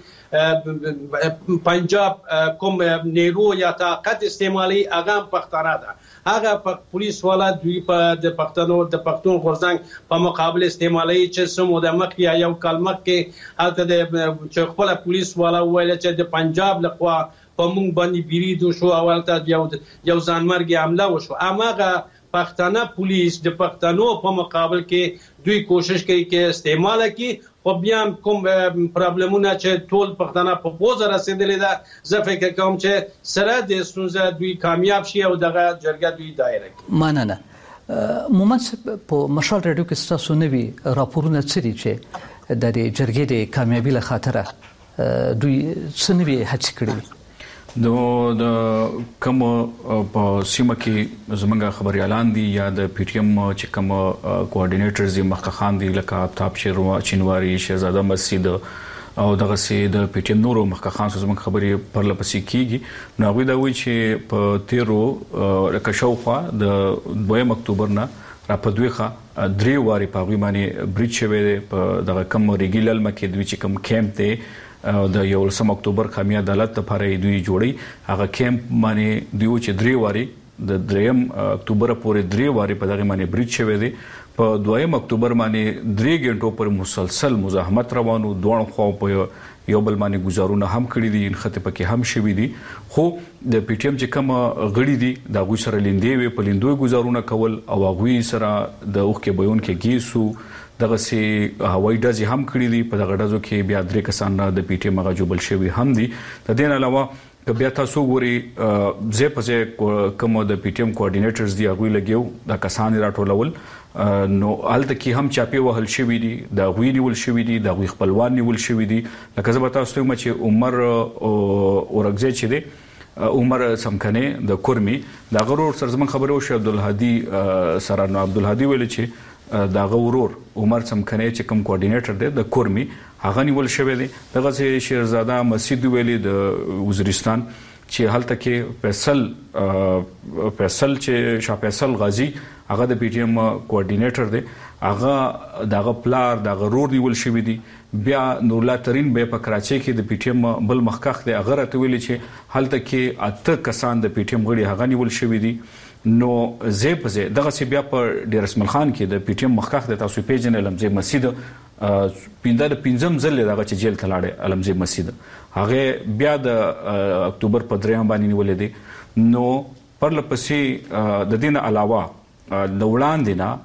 [SPEAKER 18] پنجاب کوم نیرو یا طاقت استعمالي هغه پښتانه ده، هغه پولیس والا دوی په د پښتون غورځنګ په مقابل استعمالي چې سمو د مخ یا یو کلمه کې هلته د خپل پولیس والا ویل چې د پنجاب لخوا په مونږ باندې بیرید شو او هلته یو ځانمرګي حمله وشو. هغه پښتانه پولیس د پښتنو په مقابل کې دوی کوشش کوي چې استعمال کړي، خو بیا کوم پرابلمونه چې ټول پښتانه په پوزه رسیدلې ده، زه فکر کوم چې سره د ستونزه دوی کامیاب شي او دغه جرګه دوی دایره کړي.
[SPEAKER 17] مننه. مومن په مشال راډیو کې ستاسو نوي راپورونه څه دي چې د دې جرګې د کامیابی له خاطره دوی څه نوي هڅې کړې؟
[SPEAKER 19] د کوم په سیمه کې زمونږ خبريالان دي یا د پی ټی ایم چې کوم کوارډینیټرز دي مخه خان دي لکه آفتاب چینواری شهزاده مسجد او دغه سي د پی ټی ایم نورو مخه خان زمونږ خبري پر لپسې کیږي نو هغه دا وایي چې په 13 لکه شوخه د 2 اکتوبر نه را په دویخه درې واري په غوي باندې بریټ شوی دی په دغه کم ریګیلل مکه دوی چې کم کیمپ دی د 11 اکتوبر قومي عدالت لپاره دوی جوړي هغه کیمپ باندې دوی چې درې واري د 3 اکتوبر پورې درې واري په دغه باندې بریټ شوی دی په 2 اکتوبر باندې 3 غنټو پر مسلسل مزاحمت روانو دوه خو په یو بل باندې گزارونه هم کړی دي ان خطه پکې هم شوی دي خو د پی ټی ایم چې کوم غړي دي د غوي سره لیندې وي په لیندوي گزارونه کول او غوي سره د اوخ کې بیان کې گیسو دغه سي هوایي ډزې هم کړی دي په دغه ډزو کې بیا 3 کسان د پی ټی ایم غجوبل شوی هم دي د دین علاوه که بیا تاسو ګوري زه په کوم د پی ټی ایم کوارډینیټرز دی غوي لګیو د کسان راټولول نو الته کې هم چاپی وهل شوی دي د غوي نیول شوی دي د غوي خپلوان نیول شوی دي لکه زه به تاسو ته چې عمر اورګزی چې دی عمر سمکنه د کورمي د غرور سر زمون خبرو شو عبدالهادي سره نو عبدالهادي ویل چې د غورور عمر سمکنه چې کوم کوارډینیټر دی د کورمي هغه نیول شوی دی دغه شیرزاده مسجد ویلي د وزیرستان چې حالت کې فیصل چې شاه فیصل غازی هغه د پی ټی ایم کوارډینیټر دی هغه دغه پلار د غرور نیول شوی دی بیا نورالله ترين به په کراچۍ کې د پی ټی ایم بل مخکخ دی هغه راته ویل چې حالت کې اته کسان د پی ټی ایم غړي هغه نیول شوی دی نو زه په دغه سی بیا په ډیر اسمل خان کې د پی ټی ایم مخکخ د تاسو پیجن لمزه مسجد پنځم ځل دغه چې جیل تلاړه علمزه مسجد هغه بیا د اکتوبر په 3 باندې نیولې دي نو پر لپسې د دین علاوه د وړاندې نه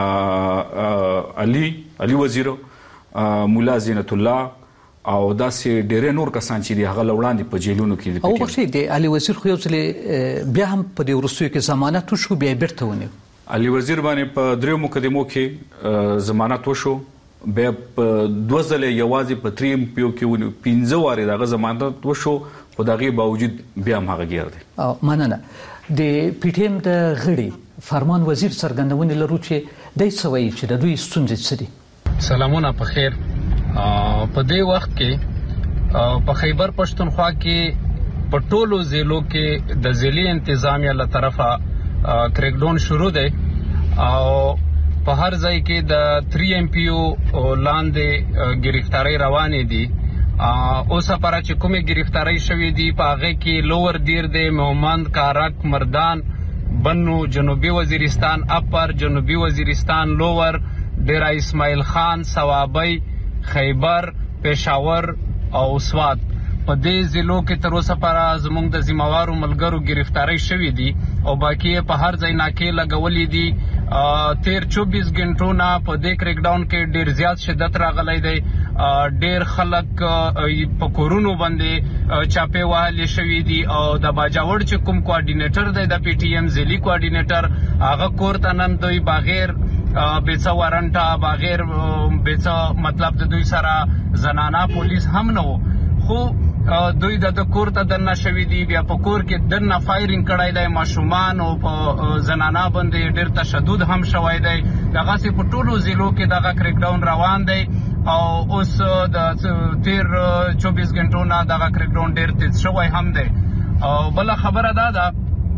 [SPEAKER 19] علي وزیر مولا زینت الله او داسې ډېر نور کسان چې دی هغه لوړاندې په جیلونو کې دي
[SPEAKER 17] او بخښي دی علي وزیر خو یو ځل بیا هم په دې ورسوي کې ضمانت وشو بیا بیرته ونیو
[SPEAKER 19] علي وزیر باندې په 3 مقدمو کې ضمانت وشو بیا په 2 ځله یوازې په 3 پیو کې ونیو 15 واره دغه ضمانت وشو خو دغه باوجود بیا هم هغه ګیر دی
[SPEAKER 17] او مننه د پی ټی ایم د غړي فرمان وزیر څرګندونه لرو چې د سوي چې د دوی ستونزې څه دي
[SPEAKER 20] سلامونه په خیر په دې وخت کې په خیبر پښتونخوا کې په ټولو ضلعو کې د ضلعي انتظامیه له طرفه کریک ډاون شروع دی او په هر ځای کې د 3 ایم پی او لاندې گرفتاری روانې دي اوس لپاره چې کومه گرفتاری شوې دي په هغه کې لوور دیر دی مومند کارک مردان بنو جنوبي وزیرستان اپر جنوبي وزیرستان لوور ډیرا اسماعیل خان ثوابی خیبر پېښور او سوات په دې ضلعو کې تر اوسه پورې زموږ د ذمہوارو ملګرو گرفتاری شوې دي او باقي په هر ځای ناکې لګولې دي 13-24 غنټو نه په دې کریک ډاون کې ډیر زیات شدت راغلی دی ډیر خلک په کورونو باندې چاپه وهلې شوې دي او د باجاوړ چې کوم کوارډینیټر دی د پی ټی ایم ځلي کوارډینیټر هغه کورته نن دوی بغیر بیڅ وارنټا بغیر بیڅ مطلب د دوی سره زنانا پولیس هم نه خو دوی د کور ته دنه شوی دی بیا په کور کې دنه فایرینګ کړای دی ماشومان او په زنانا باندې ډیر تشدد هم شوی دی دغه سي په ټولو ضلعو کې دغه کریک ډاون روان دی او اوس د 13-24 غنټو نه دغه کریک ډاون ډیر تیز شوی هم دی او بل خبره ده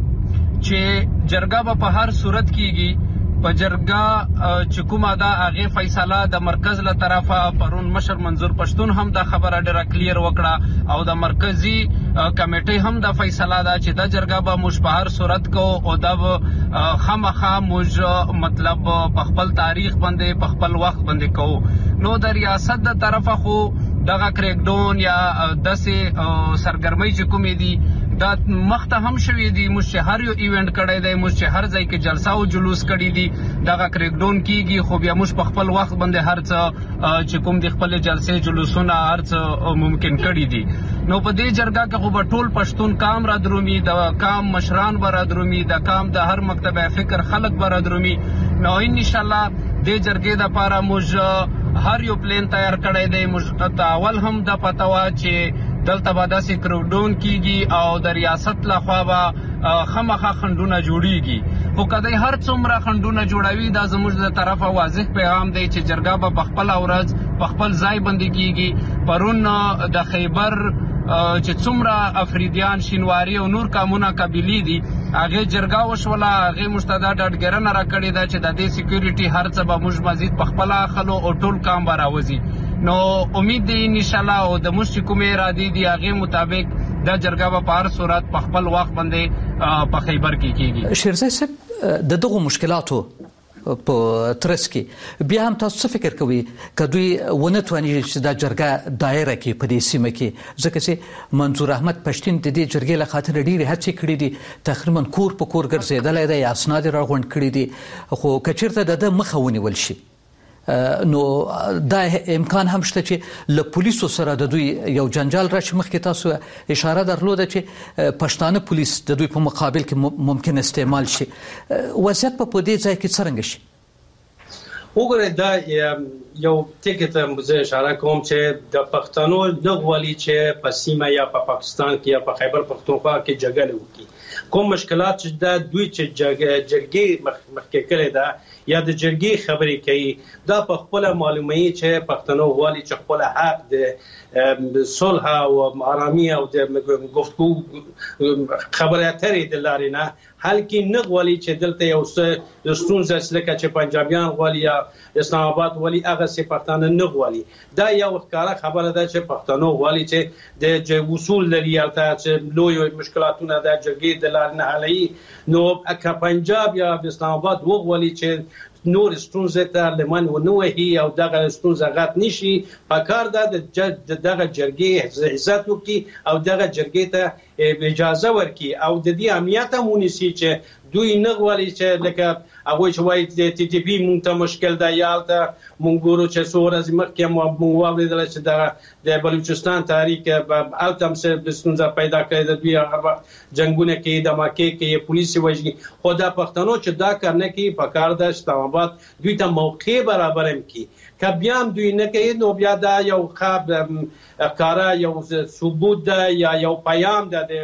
[SPEAKER 20] چې جرګه په هر صورت کېږي په جرګه چې کومه ده هغه فیصله د مرکز له طرفه پرون مشر منظور پښتون هم د خبره ډیره کلیر وکړه او د مرکزی کمیټې هم د فیصله ده چې د جرګه به موږ په هر صورت کو او د خامخا موږ مطلب په خپل تاریخ باندې په خپل وخت باندې کو نو د ریاست د طرفه خو دغه کریک ډاون یا داسې سرګرمۍ چې کومې دي دا مخته هم شوی دی موږ هر یو ایونت کړی دی موږ هر ځای کې جلسه او جلوس کړی دی دغه کریک ډاون کیږي خو بیا موږ په خپل وخت باندې هر څه چې کوم د خپل جلسې جلوسونه هر څه ممکن کړی دي نو په دې جرګه کې خو به ټول پښتون کام را درومي د کام مشران به را درومي د کام د هر مکتب فکر خلک به را درومي نو ان شاء الله د جرګې د پاره موږ هر یو پلان تیار کړی دی موږ ته اول هم د پتاوه چې دلته به داسې کروډون کیږي او د ریاست لخوا به خامخا خنډونه جوړیږي. خو کدی هر څومره خنډونه جوړوي دا زموږ د طرفه واضح پیغام دی چې جرګه به په خپل ورځ په خپل ځای باندې کیږي. پرون د خیبر چې څومره افریدیان شینواری او نور قومونه قبیلې دي هغه جرګه وشوله، هغه مشتدا ډاډګرنه راکړې ده چې د دې سکیورټي هر څه به موږ مزید په خپل اخلو او ټول کام به راوځي. نو امید دی ان شاء الله او د موږ کومې ارادې دي هغه مطابق دا جرګه به په هر صورت په خپل وخت باندې په خیبر کې کیږي.
[SPEAKER 17] شیرزای صاحب د دغه مشکلاتو په ترڅ کې بیا هم تاسو څه فکر کوئ کدوې ونه تواني چې دا جرګه دایره کې په دې سیمه کې ځکه چې منظور احمد پښتین د دې جرګې له خاطر ډېرې هڅې کړې دي تقریبا کور په کور ګرځېدلی دی اسناد راغونډ کړي دي خو که چېرته د ده مخه ونیول شي نو دا امکان هم شته چې له پولیسو سره د دوی یو جنجال راشي. مخکې تاسو اشاره درلوده چې پښتانه پولیس د دوی په مقابل کې ممکن استعمال شي. وضعیت په دې ځای کې څرنګه شي؟
[SPEAKER 18] وګورئ دا یو ټکی ته زه اشاره کوم چې د پښتنو نه غواړي چې په سیمه یا په پاکستان کې یا په خیبر پښتونخوا کې جګړه وکړي. کوم مشکلات چې دا دوی چې جرګې مخکې کړي دا یا د جرګې خبرې کوي دا په خپل معلومي چې پښتنو غواړي چې خپل حق د صلح او آرامي او د گفتگو خبرې اترې د لارې نه حل کې نه غواړي چې دلته یو څه ستونزه لکه چې پنجابیان غواړي یا اسلام آباد غواړي هغه څه پښتانه نه غواړي. دا یو ښکاره خبره ده چې پښتنو غواړي چې د وصول لري البته چې لوی مشکلاتونه د جرګې د لارې نه حلوي. نو که پنجاب یا اسلام آباد وغواړي چې نور ستونزه ته لمن ونوهي او دغه ستونزه غټ نشي پکار ده د دغه جرګې عزت وکړي او دغه جرګې ته اجازه ورکړي او د دې امنیت هم ونیسي چې دوی نه غواړي چې لکه هغه چې وایي د ټي ټي پی مونږ ته مشکل ده یا ته مونږ ګورو چې څو ورځې مخکې مونږ واورېدل چې د بلوچستان تحریک التم سره د ستونزه پیدا کړې ده. دوی هغه وخت جنگونه کې د مکه کې پولیس وژني خو دا پښتنو چې دا کار نه کوي پکار ده اسلام آباد دوی ته موقع برابر هم کوي. که بیا هم دوی نه کوي نو بیا دا یو خاب کارا یو ثبوت ده یا یو پیام ده د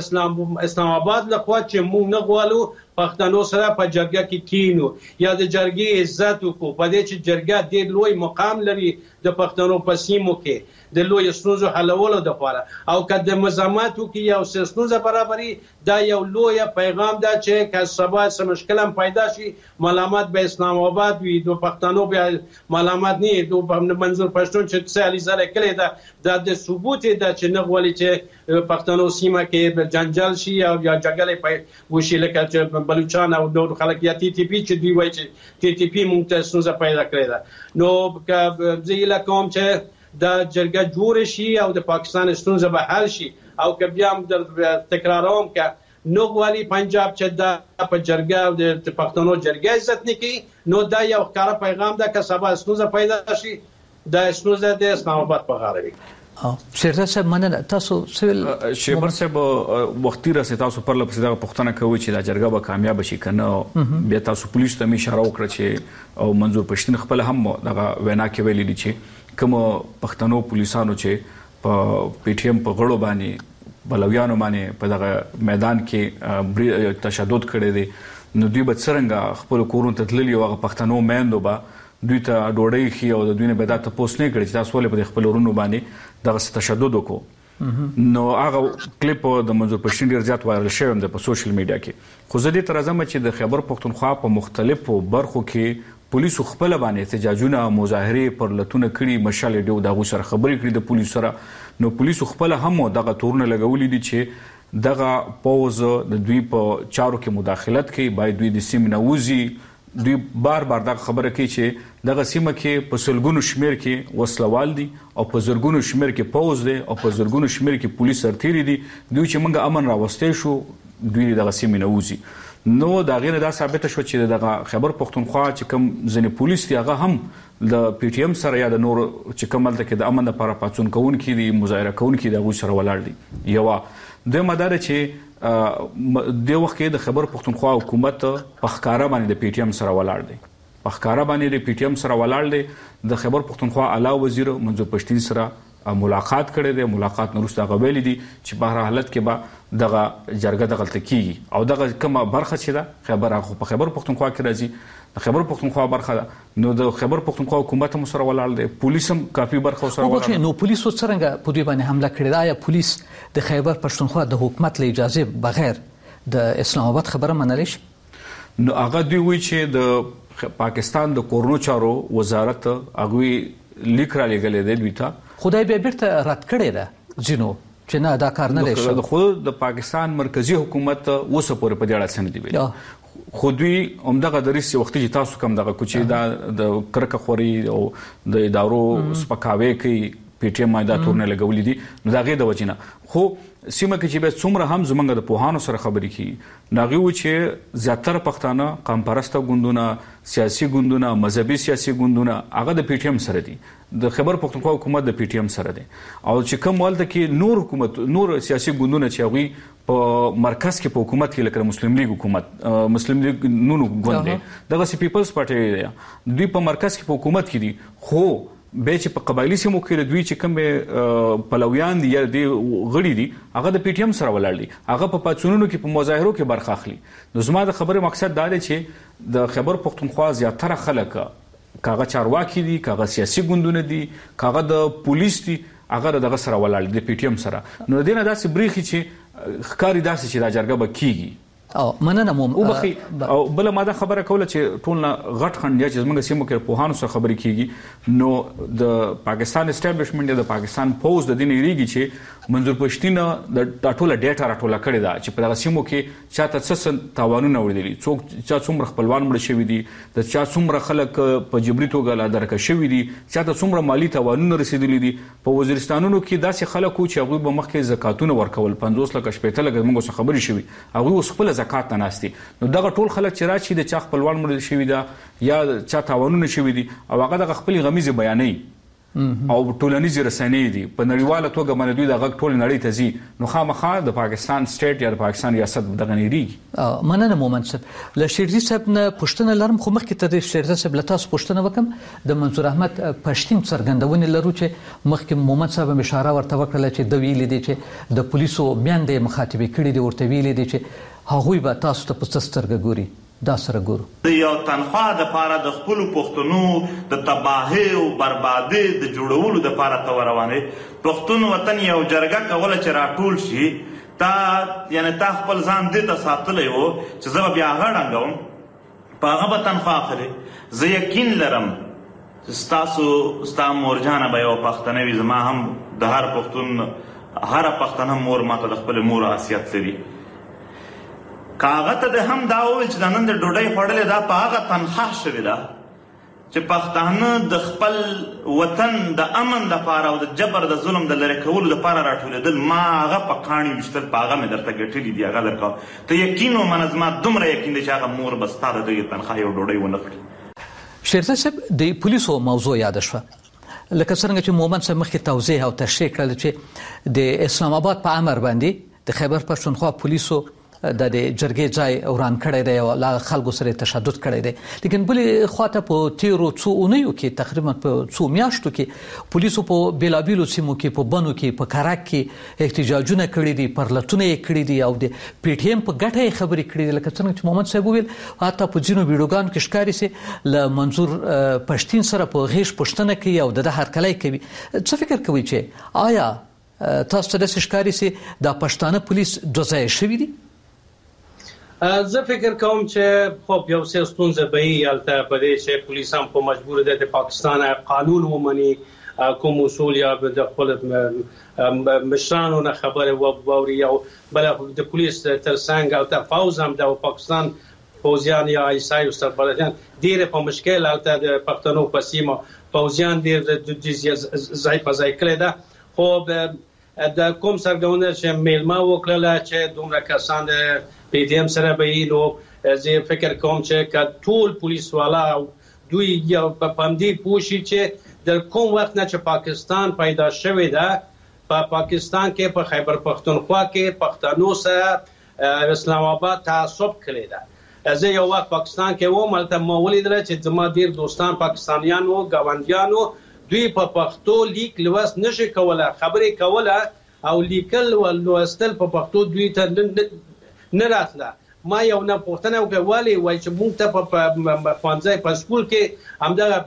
[SPEAKER 18] اسلام آباد لخوا چې مونږ نه غواړو پښتنو سره په جرګه کې کینو یا د جرګې عزت وکړو په دې چې جرګه ډېر لوی مقام لري د پښتنو په سیمو کې د لوی ستونزو حلولو لپاره او که د مزاحمت وکړي او ستونزه برابري دا یو لوی پیغام ده چې که سبا څه مشکل هم پیدا شي ملامت به اسلام آباد وي د پښتنو بیا ملامت نه د منظور پښتون چې څه الیزاله کړی ده د ثبوت ده چې نه غواړي چې پښتنو سیمه کې جنجال شي او یا جګړه وشي لکه چې بلوچستان او نور خلک یا ټي ټي پی چې دوی وایي چې ټي ټي پی مونږ ته ستونزه پیدا کړې ده. نو که زه یې کوم چې دا جرګه جوړ شي او د پاکستان ستونزه به حل شي او که بیا هم تکراروم که نو غواړي پنجاب چې دا په جرګه او د پښتنو جرګه عزت نه کوي نو دا یو ښکاره پیغام ده که سبا ستونزه پیدا شي دا ستونزه د اسلام آباد په غاړه وي.
[SPEAKER 17] شیرزاد صاحب مننه. تاسو سویل
[SPEAKER 19] شیبر صاحب وختي راسي تاسو پر لپاره دا پښتنه کوي چې دا جرګه به کامیاب شي کنه بیا تاسو پولیس ته اشاره وکړه چې او منظور پښتین خپل هم دغه وینا کې ویلي دي چې کوم پښتنو پولیسانو چې په پی ټی ایم په غړو باندې بلویانو باندې په دغه میدان کې تشدد کړی دی نو دوی به څنګه خپل کورونو ته تللی او پښتنو میندو به دوی ته ډوډۍ خي او د دوی نه بدات پوس نه کړي چې تاسو ولې په خپل ورونو باندې دغه تشدد وکړو. نو هغه کلیپ د منظور پښتین ډیر زیات وایرل شوی دی په سوشل میډیا کې. خو زه دې تر ازمه چې د خیبر پښتونخوا په مختلفو برخو کې پولیسو خپل باندې احتجاجونه مظاهره پر لتون کړي مشال ډیو دغه سره خبرې کړي د پولیسو سره نو پولیسو خپل هم دغه تورونه لګولې دي چې دغه پوز د دوی په چارو کې مداخلت کوي باید دوی د سیمې نوځي دوی بار دا خبره کوي چې دغه سیمه کې په سلګونو شمیر کې وسلوال دي او په زرګونو شمیر کې پوز دي او په زرګونو شمیر کې پولیس سرتيري دي دوی چې موږ امن راوستي شو دوی دغه سیمه نوځي. نو دا غیر دا ثابت شو چې دغه خیبر پښتونخوا چې کوم ځنې پولیس دی هغه هم د پی ټی ایم سره یا د نور چې کومل ته کې د امن لپاره پاتون کوون کې دي مظاهره کوون کې د غو سره ولاړ دي. یو د مدار چې د وخت کې د خیبر پښتونخوا حکومت په ښکارا باندې د پی ټی ایم سره ولاړ دی په ښکارا باندې د پی ټی ایم سره ولاړ دی د خیبر پښتونخوا اعلی وزیر منظور پښتین سره ملاقات کړی دی. ملاقات وروسته هغه ویلي دي چې په هر حالت کې به دغه جرګه دغلته کیږي او دغه کومه برخه چې ده خبر هغه په خیبر پښتونخوا کې راځي. د خیبر پښتونخوا برخه ده نو د خیبر پښتونخوا حکومت هم سره ولاړ دی، پولیس هم کافي برخه سره ولاړ دی.
[SPEAKER 17] نو پولیس څنګه په دوی باندې حمله کړې ده؟ آیا پولیس د خیبر پښتونخوا د حکومت له اجازه بغیر د اسلام آباد خبره منلی شي؟
[SPEAKER 19] نو هغه دوی وایي چې د پاکستان د کورونو چارو وزارت هغوی لیک را لېږلی دی دوی ته،
[SPEAKER 17] خدای بیا بیرته رد کړې ده ځینو چې نه دا کار نه دی شوی.
[SPEAKER 19] خو د پاکستان مرکزی حکومت اوسه پورې په دې اړه څه نه دي ویلي. خو دوی همدغه دریځ چې وختي چې تاسو کوم دغه کوچې دا د کرکه خوري او د ادارو سپکاوی کوي پی ټی ایم دا تورونه لګولې دي نو د هغې د وجې نه. خو سیمه کې چې بیا څومره هم زموږ د پوهانو سره خبرې کیږي نو هغوی وایي چې زیاتره پښتانه قوم پرسته ګوندونه، سیاسي ګوندونه، مذهبي سیاسي ګوندونه هغه د پی ټی ایم سره دي، د خیبر پښتونخوا حکومت د پی ټی ایم سره دی. او چې کوم هلته کې نور سیاسي ګوندونه چې هغوی په مرکز کې په حکومت کې لکه مسلم لیگ حکومت، مسلم لیگ نونو ګوند دی، دغسې پیپلز پارټي دی، دوی په مرکز کې په حکومت کې دي. خو بیا چې په قبایلي سیمو کې دوی چې کوم پلویان دي یا د غړي دي هغه د پی ټی ایم سره ولاړ دي، هغه په پاڅونونو کې په مظاهرو کې برخه اخلي. نو زما د خبرې مقصد دا دی چې د خیبر پښتونخوا زیاتره خلک کاغه چارواکي دي، کاغه سیاسي ګوندونه دي، کاغه د پولیس دي، هغه دغه سره ولاړ دي د پی ټی ایم سره. نو د دې نه داسې بریښي چې ښکاري داسې چې دا جرګه به کیږي.
[SPEAKER 17] مننه مو
[SPEAKER 19] وبخي. او بل ما دا خبره کوله چې ټول نه غټ خنډ چې زموږ سیمو کې پوهانو سره خبرې کیږي نو د پاکستان اسټابلیشمنټ د پاکستان پوز د دې نه ریږي چې منظور پښتین د ټوله ډیټا راټوله کړې ده چې په دغه سیمو کې چاته څه تاوانونه وړي، څوک چا څومره خپلوان مړه شوي دي، د چا څومره خلک په جبري توګه لا درکه شوي دي، چاته څومره مالی تاوانونه رسیدلي دي. په وزیرستانونو کې داسې خلک وو چې هغوی به مخکې زکاتونه ورکول 50 لکه 80 لکه موږ څه خبرې شوي، هغوی اوس خپله زکات ته ناست دي. نو دغه ټول خلک چې راشي د چا خپلوان مړه شوي ده یا چا تاوانونه شوي دي او هغه دغه خپلې غمیزې بیانوي او ټولنیزې رسنۍ دي په نړیواله توګه باندې دوی د غږ ټول نړۍ ته ځي نو خامخا د پاکستان سټیټ یا د پاکستان ریاست دغه نه ریږي.
[SPEAKER 17] مننه مومن صاحب. له شیرزي صاحب نه پوښتنه لرم خو مخکې ته د شیرزي صاحب له تاسو پوښتنه وکړم د منصور احمد پښتین څرګندونې لرو چې مخکې مومن صاحب اشاره ورته وکړله چې د ویلي دي چې د پولیسو میندې مخاطبې کړي دي، ورته ویلي دي چې هغوی به تاسو ته په څه سترګه ګوري. دا سره ګورو
[SPEAKER 21] د یو تنخوا د پاره د خپل پښتنو د تباهي او بربادي د جوړولو د پاره تو روانه پښتون وطن یو جرګه کوله چې راټول شي تا خپل ځان دې ته ساتلی و چې زه بیا غړنګم په هغه به تنخوا اخلي. زه یقین لرم ستا مورجانه به یو پښتنه وي، زما هم د هر پښتون هر پښتنه مور ماته د خپل مور حیثیت لري. کاغه ته د هم دا وویل چې د نن د ډوډۍ خوړلې دا په هغه تنخواه شوې ده چې پښتانه د خپل وطن د امن دپاره او د جبر د ظلم د لرې کولو دپاره راټولېدل. ما هغه په کاڼي ویشتل، په هغه مې درته ګټلي دي، هغه درکوه. ته یقین ومنه زما دومره یقین دی چې هغه مور به ستا د دغې تنخواه یو ډوډۍ ونه کړي.
[SPEAKER 17] شیرزي صاحب د پولیسو موضوع یاده شوه لکه څرنګه چې مومن صاحب مخکې توضیح او تشریح کړل چې د اسلام آباد په امر باندې د خیبر پښتونخوا پولیسو د جرګې ځای وران کړی دی او لا خلکو سره تشدد کړی دی. لیکن بلې خواته په تیرو څو اونیو کې تقریبا په څو میاشتو کې پولیسو په بیلابیلو سیمو کې په بنو کې په کرک کې احتجاجونه کړي دي، پرلتونه یې کړي دي او د پی ټی ایم په ګټه یې خبرې کړي دي. لکه څنګه چې محمد صاحب وویل حتی په ځینو ویډیوګانو کې ښکاري چې له منظور پښتین سره په غیږ پوښتنه کوي او د هرکلی کوي. څه فکر کوئ چې آیا تاسو ته داسې ښکاري چې دا پښتانه پولیس دوه ځایه شوي دي؟
[SPEAKER 18] زه فکر کوم چې خب یو څه ستونزه به وي هلته په دې چې پولیس هم په مجبور دي د پاکستان قانون ومني، کوم اصول یا د خپل مشرانو نه خبره واوري او بل د پولیس تر څنګ او فوز هم د پاکستان پوځیان یا ایسای او سربلدیان ډېر په مشکل هلته د پښتنو په سیمه پوځیان ډېر د ځای په ځای کړی ده. خو د کوم سرګونه چې میلمه وکړله چې دومره کسان د پی ټی ایم سره به وي نو زه فکر کوم چې ټول پولیس والا دوی یو په همدې پوه شي چې د کوم وخت نه چې پاکستان پیدا شوی ده په پاکستان کې په خیبر پښتونخوا کې پښتنو سره اسلام آباد تعصب کړی ده. زه یو وخت پاکستان کې وم هلته ما ولیدله چې زما ډېر دوستان پاکستانیان وو، ګاونډیان وو، دوی په پښتو لیک لوست نشي کوله، خبرې کوله او لیکل او لوستل په پښتو دوی ته نه راتله. ما یو نه پوښتنه وکړه وای چې موږ ته په ښوونځي په سکول کې همدغه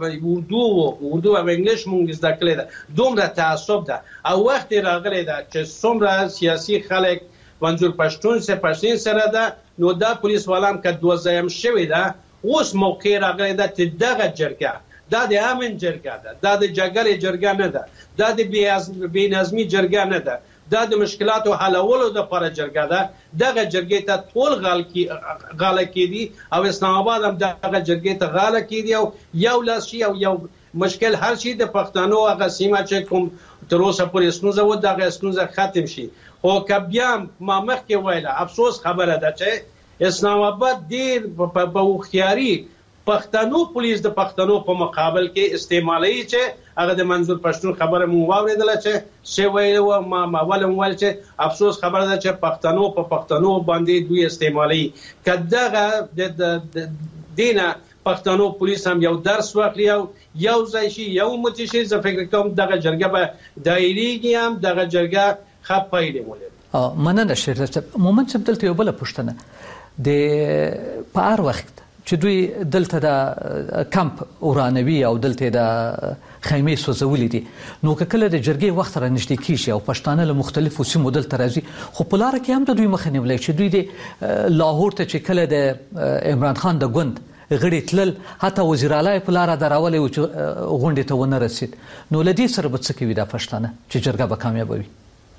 [SPEAKER 18] اردو او انګلیش موږ زده کړی ده. دومره تعصب ده او وخت راغلی ده چې څومره سیاسي خلک منظور پښتون سره ده، نو دا پولیس والام که دوزیم شوی ده. اوس موقع راغلی ده چې دغه جرګه دا د امن جرګه ده، دا د جګړې جرګه نه ده، دا د بې نظمي جرګه نه ده، دا د مشکلاتو حلولو لپاره جرګه ده. دغه جرګې ته ټول غاله کېدي او اسلام آباد هم دغه جرګې ته غاله کېدي او یو لاس شي او یو مشکل هر شي د پښتنو هغه سیمه چې کوم تر اوسه پورې ستونزه و دغه ستونزه ختم شي. خو که بیا ما مخکې ویله افسوس خبره ده چې اسلام آباد ډېر په هوښیاري پښتنو پولیس د پښتنو په مقابل کې استعمالوي چې هغه د منظور پښتون خبره مو واورېدله چې څه ویل و. ما اول ویل چې افسوس خبره ده چې پښتنو په پښتنو باندې دوی استعمالوي. که دغه د دینه پښتنو پولیس هم یو درس واخلي او یو ځای شي یو متي شي، زه فکر کوم دغه جرګه به دایریږي هم دغه جرګه ښه پایلې ولري.
[SPEAKER 17] مننه شیرزاد صاحب. مومند صاحب دلته یو بله پوښتنه د په هر وخت چې دوی دلته د کمپ ورانوي او دلته د خیمې سوځولې دي، نو که کله د جرګې وخت را نږدې کېږي او پښتانه له مختلفو سیمو دلته راځي، خو په لاره کې هم د دوی مخه نیولی چې دوی د لاهور ته چې کله د عمران خان د ګوند غړي تلل، حتی وزیر اعلی په لاره دراولی و چې غونډې ته ونه رسید. نو له دې سره به څه کوي دا پښتانه چې جرګه به کامیابه وي؟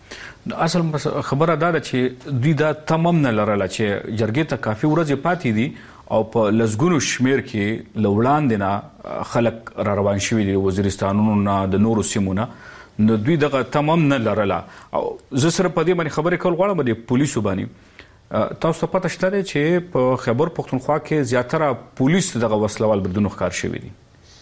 [SPEAKER 19] اصل خبره دا ده چې دوی دا تمام نه لرله چې جرګې ته کافي ورځې پاتې دي او په لسګونو شمیر کې له وړاندې نه خلک را روان شوي دي وزیرستانونو نه د نورو سیمو نه، نو دوی دغه تمام نه لرله. او زه سره په دې باندې خبرې کول غواړم د پولیسو باندې. تاسو ته پته شته چې په خیبر پښتونخوا کې زیاتره پولیس دغه وسلوال بریدونو ښکار شوي دي.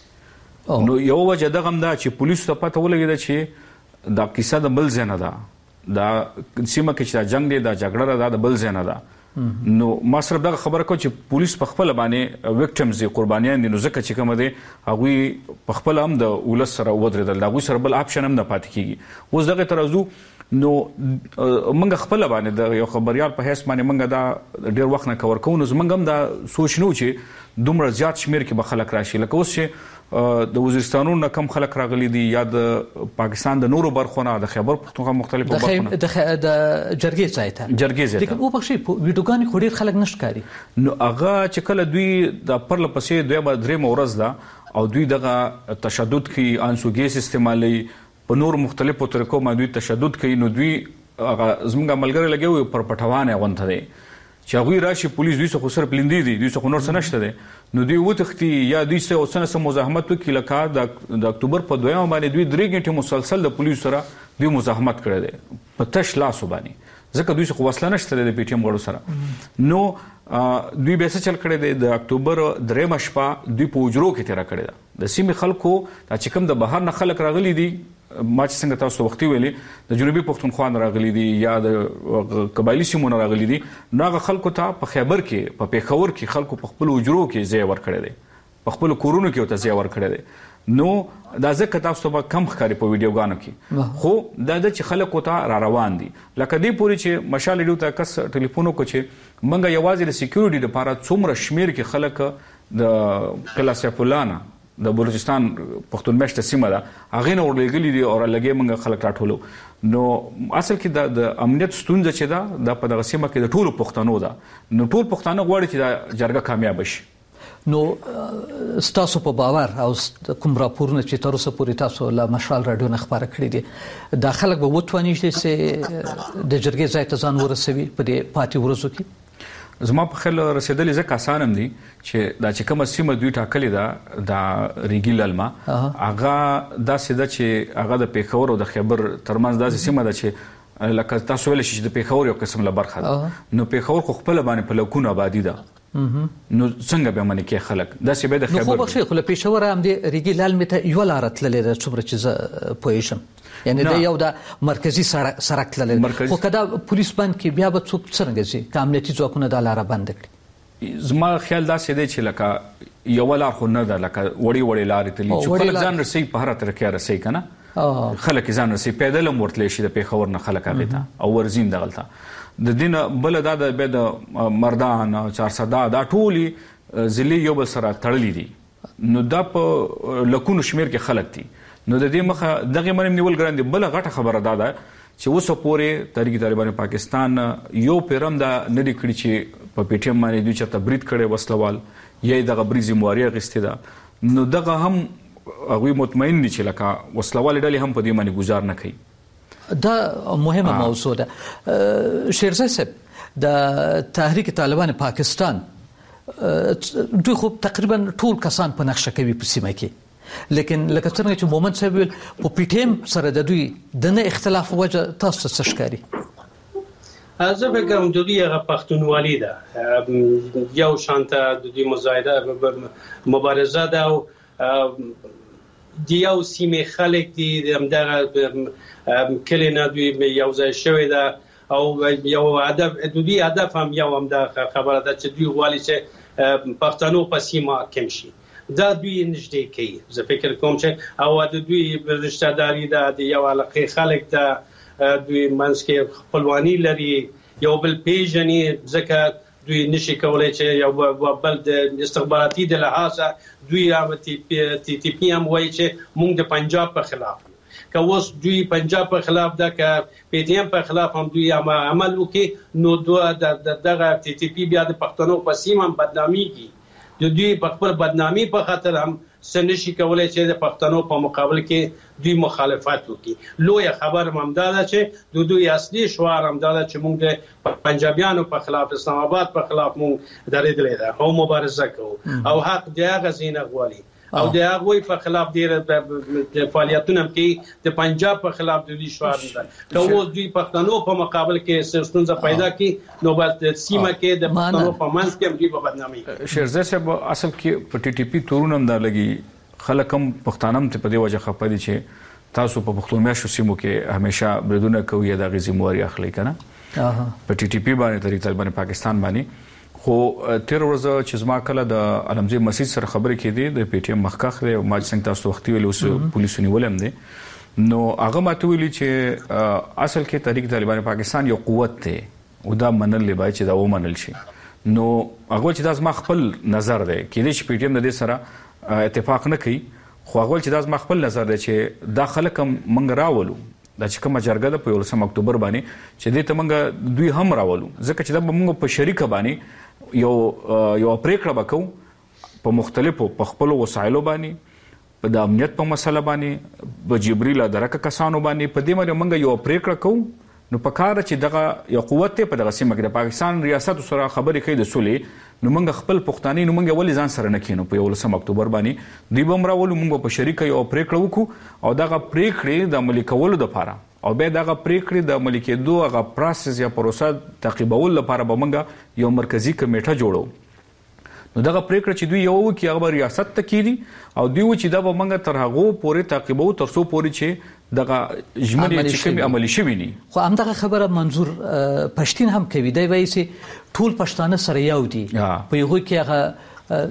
[SPEAKER 19] نو یو وجه دغه هم ده چې پولیسو ته پته ولګېده چې دا کیسه د بل ځای نه ده، دا سیمه کې چې دا جنګ دی دا جګړه ده د بل ځای نه ده. نو ما صرف دغه خبره کوم چې پولیس په خپل باندې وکټمز دي، قربانیان دي، نو ځکه چې کوم دي هغوی په خپل هم د ولس سره ودرېدل، هغوی سره بل آپشن هم نه پاتې کیږي. اوس دغه ترازو نو موږ خپل باندې د یو خبريال په حیث باندې موږ دا ډیر وخت نه کور کوو، نو موږ هم دا سوچ نو چې دومره زیات شمیر کې به خلک راشي. لکه اوس چې د وزیرستانونو نه کم خلک راغلي دي یا د پاکستان د نورو برخو نه د خیبر پښتونخوا مختلفو برخو نه
[SPEAKER 17] د جرګې ځای ته لیکن او بخشي ویډیوګانې خو ډېر خلک نه ښکاري.
[SPEAKER 19] نو هغه چې کله دوی د پرله پسې دویمه درېیمه ورځ ده او دوی دغه تشدد کوي، انسوګیس استعمالوي، په نور مختلفو طریقو باندې دوی تشدد کوي، نو دوی هغه زموږ ملګري لګوي پر پټوانې غونته دی چې هغوی راشي پولیس دوی څه خو صرف لیندې دي، دوی څه خو نور څه نشته دی، نو دوی وتښتي یا دوی څه اوسنه څه مزاحمت وکړي. لکه د اکتوبر په 2 باندې دوی 3 غنټې مسلسل د پولیسو سره دوی مزاحمت کړی دی په تش لاسو باندې، ځکه دوی څه خو وسله نشته دی د پی ټی ایم غړو سره. نو دوی به څه چل کړی دی، د اکتوبر 3 شپه دوی په حجرو کې تېره کړې ده. د سیمې خلکو دا چې کوم د بهر نه خلک راغلي دي، ما چې څنګه تاسو وختي ویلي د جنوبي پښتونخوا نه راغلي دي یا د قبایلي سیمو نه راغلي دي، نو هغه خلکو ته په خیبر کې په پیښور کې خلکو په خپل حجرو کې ځای ورکړی دی، په خپل کورونو کې ورته ځای ورکړی دی. نو دا ځکه تاسو به کم ښکاري په ویډیوګانو کې، خو دا د چې خلکو ته را روان دي. لکه دې پورې چې مشال ریډیو ته کس ټلیفون وکړو چې موږ یوازې د سکیورټي لپاره څومره شمیر کې خلک د کلا سیف الله نه د بلوچستان پښتون مشته سیمه ده هغه نه ورلګلې دي او لګي موږ خلک راټولو. نو اصل کې د امنیت ستونزه چې ده د په دغه سیمه کې د ټولو پښتنو ده، نو ټول پښتانه غواړي چې دا جرګه کامیاب شي.
[SPEAKER 17] نو ستاسو په باور او کوم راپورونه چې تر اوسه پورې تاسو له مشال رادیو نه خبره کړې دي، دا خلک به وتواني چې د جرګې ځای ته ځان ورسوي په دې پاتې ورځو کې؟
[SPEAKER 19] زما په خیال رسیدلې ځکه اسان هم دي چې دا چې کومه سیمه دوی ټاکلې ده د ریګي للمه، هغه داسې ده چې هغه د پیښور او د خیبر ترمنځ داسې سیمه ده چې لکه تاسو ویل شي چې د پیښور یو قسم له برخه ده، نو پیښور خو خپل باندې په لکونه آبادي ده، نو څنګه به منې کې خلک داسې به د خیبر.
[SPEAKER 17] نو خو بخښي خو له پیښور هم د ریګي للمې ته یوه لاره تللې ده څومره چې زه پوهېږم، یعنی د یو د مرکزي سړک تللی، خو که دا پولیس بند کې بیا به څوک څرنګه ځي که امنیتي ځواکونه دا لاره بنده کړي؟
[SPEAKER 19] زما خیال داسې دی چې لکه یو لار خو نه ده لکه وړي لارې تللی چې خلک ځان رسي په هر طریقه رسي کنه خلک ځان رسي پیدل مرتلی شي د پیښور نه خلک هغه ته او ورزین دغلته د دین بل د به د مردان 400 دا ټولي ضلع یو بل سره تړلې دي نو دا په لکونو شمیر کې خلک دي نو د دې مخه دغه منم نیول ګران دي بل غټه خبره ده چې اوس پورې تحریک طالبان پاکستان یو پیرم دا نه دی کړی چې په پی ټی ایم باندې دوی چرته برید کړي وسلوال یې دغه بری ذمہواری غستې ده نو دغه هم هغه مطمئن دي چې لکه وسلوال ډلې هم په دې باندې گزار نه کوي
[SPEAKER 17] دا مهمه موضوع ده شیرزای صاحب د تحریک طالبان پاکستان دوی خو تقریبا ټول کسان په نقشه کوي په سیمه کې لیکن لکه څنګه چې مومن صاحب ویل په پی ټی ایم سره د دوی د نه اختلاف وجه تاسو څه ښکاري
[SPEAKER 18] زه فکر کوم د دوی هغه پښتونولي ده یو شانته د دوی مزایده مبارزه ده او د یو سیمې خلک دي همدغه کلی نه دوی یو ځای شوی ده او یو هدف د دوی هدف هم یو هم د خبره ده چې دوی غواړي چې پښتنو په سیمه کم شي دا دوی نږدې کوي زه فکر کوم چې او د دوی رشتہ داری ده د یو علاقه خلک ده دوی منځ کې خپلوانی لري یو بل پیژني ځکه دوی نشي کولای چې یو بل د استخباراتي د لحاظه دوی هم تی پی هم وایي چې موږ د پنجاب په خلاف که اوس دوی پنجاب په خلاف ده که پی ټی ایم په خلاف هم دوی عمل وکړي نو دغه تی پی بیا د پښتنو په سیمه هم بدناميږي د دوی په خپل بدنامي په خاطر هم سنشي کولای چې د پښتنو په مقابل کې دوی مخالفت وکړي لوی خبر هم دا ده چې دوی اصلي شعار هم دا ده چې موږ د پنجابیانو په خلاف اسلام آباد په خلاف موږ درېدلې ده او مبارزه کوو او حق د هغه زینه غواړي او د هغه په خلاف ډیر فعالیتونه کې د پنجاب په خلاف د دوی شعار ده که اوس دوی پښتنو په مقابل کې ستونزه پیدا کړي نو بس د سیمه کې د پښتنو په منځ کې دوی په بدنامي
[SPEAKER 19] شیرزای صاحب اصل کې په ټي ټي پی تورونم دا لګي خلک هم پښتانم ته په دې وجه خپه دي چې تاسو په پښتون میاشو سیمو کې همیشه بریدونه کوي دا غي ذمہواری اخلي کنه په ټي ټي پی باندې تحریک طالبان پاکستان باندې خو تیر ورځ چې زما کله د علمزی مسجد سره خبرې کېدې د پی ټی ایم مخکخ دی ما څنګه تاسو وختي ویل اوس پولیسو نیولم دي نو هغه ماته ویلي چې اصل کې تحریک طالبان پاکستان یو قوت دی او دا منل لبای چې دا ومنل شي نو هغه چې دا زما خپل نظر دی کېدې چې پی ټی ایم د دې سره اتفاق نه کوي خو هغه چې دا زما خپل نظر دی چې دا خلک منګ راولو دا چې کومه جرګه ده په 11 اکتوبر باندې چې دې ته منګ دوی هم راولو ځکه چې دا موږ په شریکه باندې یو پریکړه وکړو په مختلفو په خپل وسایلو باندې په د امنیت په مسله باندې په جبريل درکه کسانو باندې په دې باندې موږ یو پریکړه کوو نو په کار چې دغه یو قوت په دغه سیمه کې د پاکستان ریاست سره خبرې کوي د سولې نو موږ خپل پښتاني نو موږ ولې ځان سره نه کینو په 11 اکتوبر باندې دوی بم راولو موږ په شریکه یو پریکړه وکړو او دغه پریکړې د عملي کولو لپاره او به دغه پریکړې د عملي کېدو هغه پروسس یا پروسه تعقیبول لپاره به موږ یو مرکزی کمیټه جوړو نو دغه پریکړه چې دوی یو وکي هغه ریاست ته کیږي او دوی چې دا به موږ تر هغه پورې تعقیبو تر څو پورې چې دغه ژمنې چې کوم عملي شوي دي
[SPEAKER 17] خو همدغه خبره منظور پښتين هم کوي دی وایي چې ټول پښتانه سره یو دي په یو کې هغه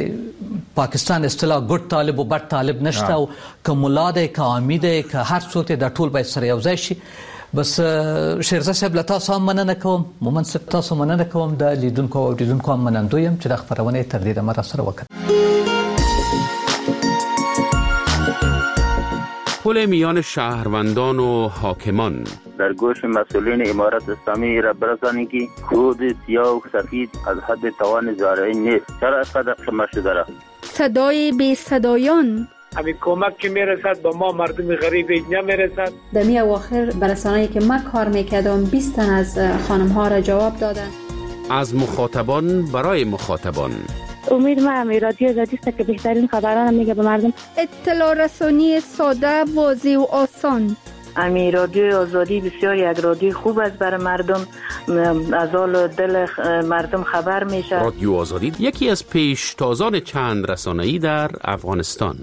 [SPEAKER 17] د پاکستان اصطلاح ګډ طالب او بد طالب نشته او کوملا ده کامي ده که هر څوک د ټول باید سره یو ځای شي بس شیرزا صاحب له تاسو هم مننه کوم مومن صاحب تاسو مننه کوم د لیدونکو او لیدونکو هم منندوی يم چې د خبرونه تر دې مره سره وکړه
[SPEAKER 4] پل میان شهروندان و حاکمان
[SPEAKER 22] در گوش مسئولین امارت اسلامی را برسانید که خود سیاه و سفید از حد توان زارعی نیست چرا اینقدر شما شده را
[SPEAKER 23] صدای بی صدایان
[SPEAKER 24] همین کمک که میرسد به ما مردم غریب نمیرسد
[SPEAKER 23] در می اواخر برسانه‌ای که من کار میکردم 20 تن از خانم ها را جواب دادن
[SPEAKER 4] از مخاطبان برای مخاطبان
[SPEAKER 25] امید ما رادیو آزادی است که بهترین خبران میگه به مردم
[SPEAKER 23] اطلاع رسانی ساده واضح و آسان
[SPEAKER 25] رادیو آزادی بسیار یک رادیو خوب است برای مردم از حال دل مردم خبر میشه
[SPEAKER 4] رادیو آزادی یکی از پیشتازان چند رسانه‌ای در افغانستان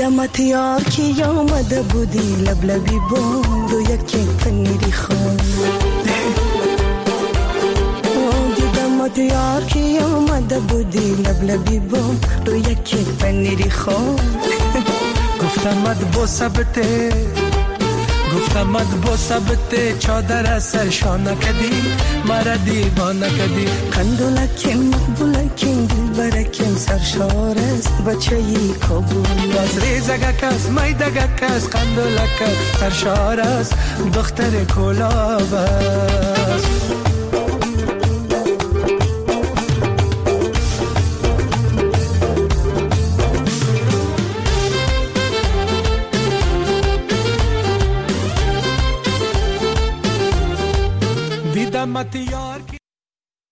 [SPEAKER 3] دیدمت یار که آمده بودی لبلبی بوم رو یکی پنیری خون دیدمت یار که آمده بودی لبلبی بوم رو یکی پنیری خون
[SPEAKER 6] گفتمت با ثبت چادر سرشانه کدی مرا دیوانه کدی
[SPEAKER 3] قندولکم مقبولکم دلبرکم سرشار است بچه ای کابل
[SPEAKER 6] از ریزگه کس میدگه کس قندولک سرشار است دختر کلاب است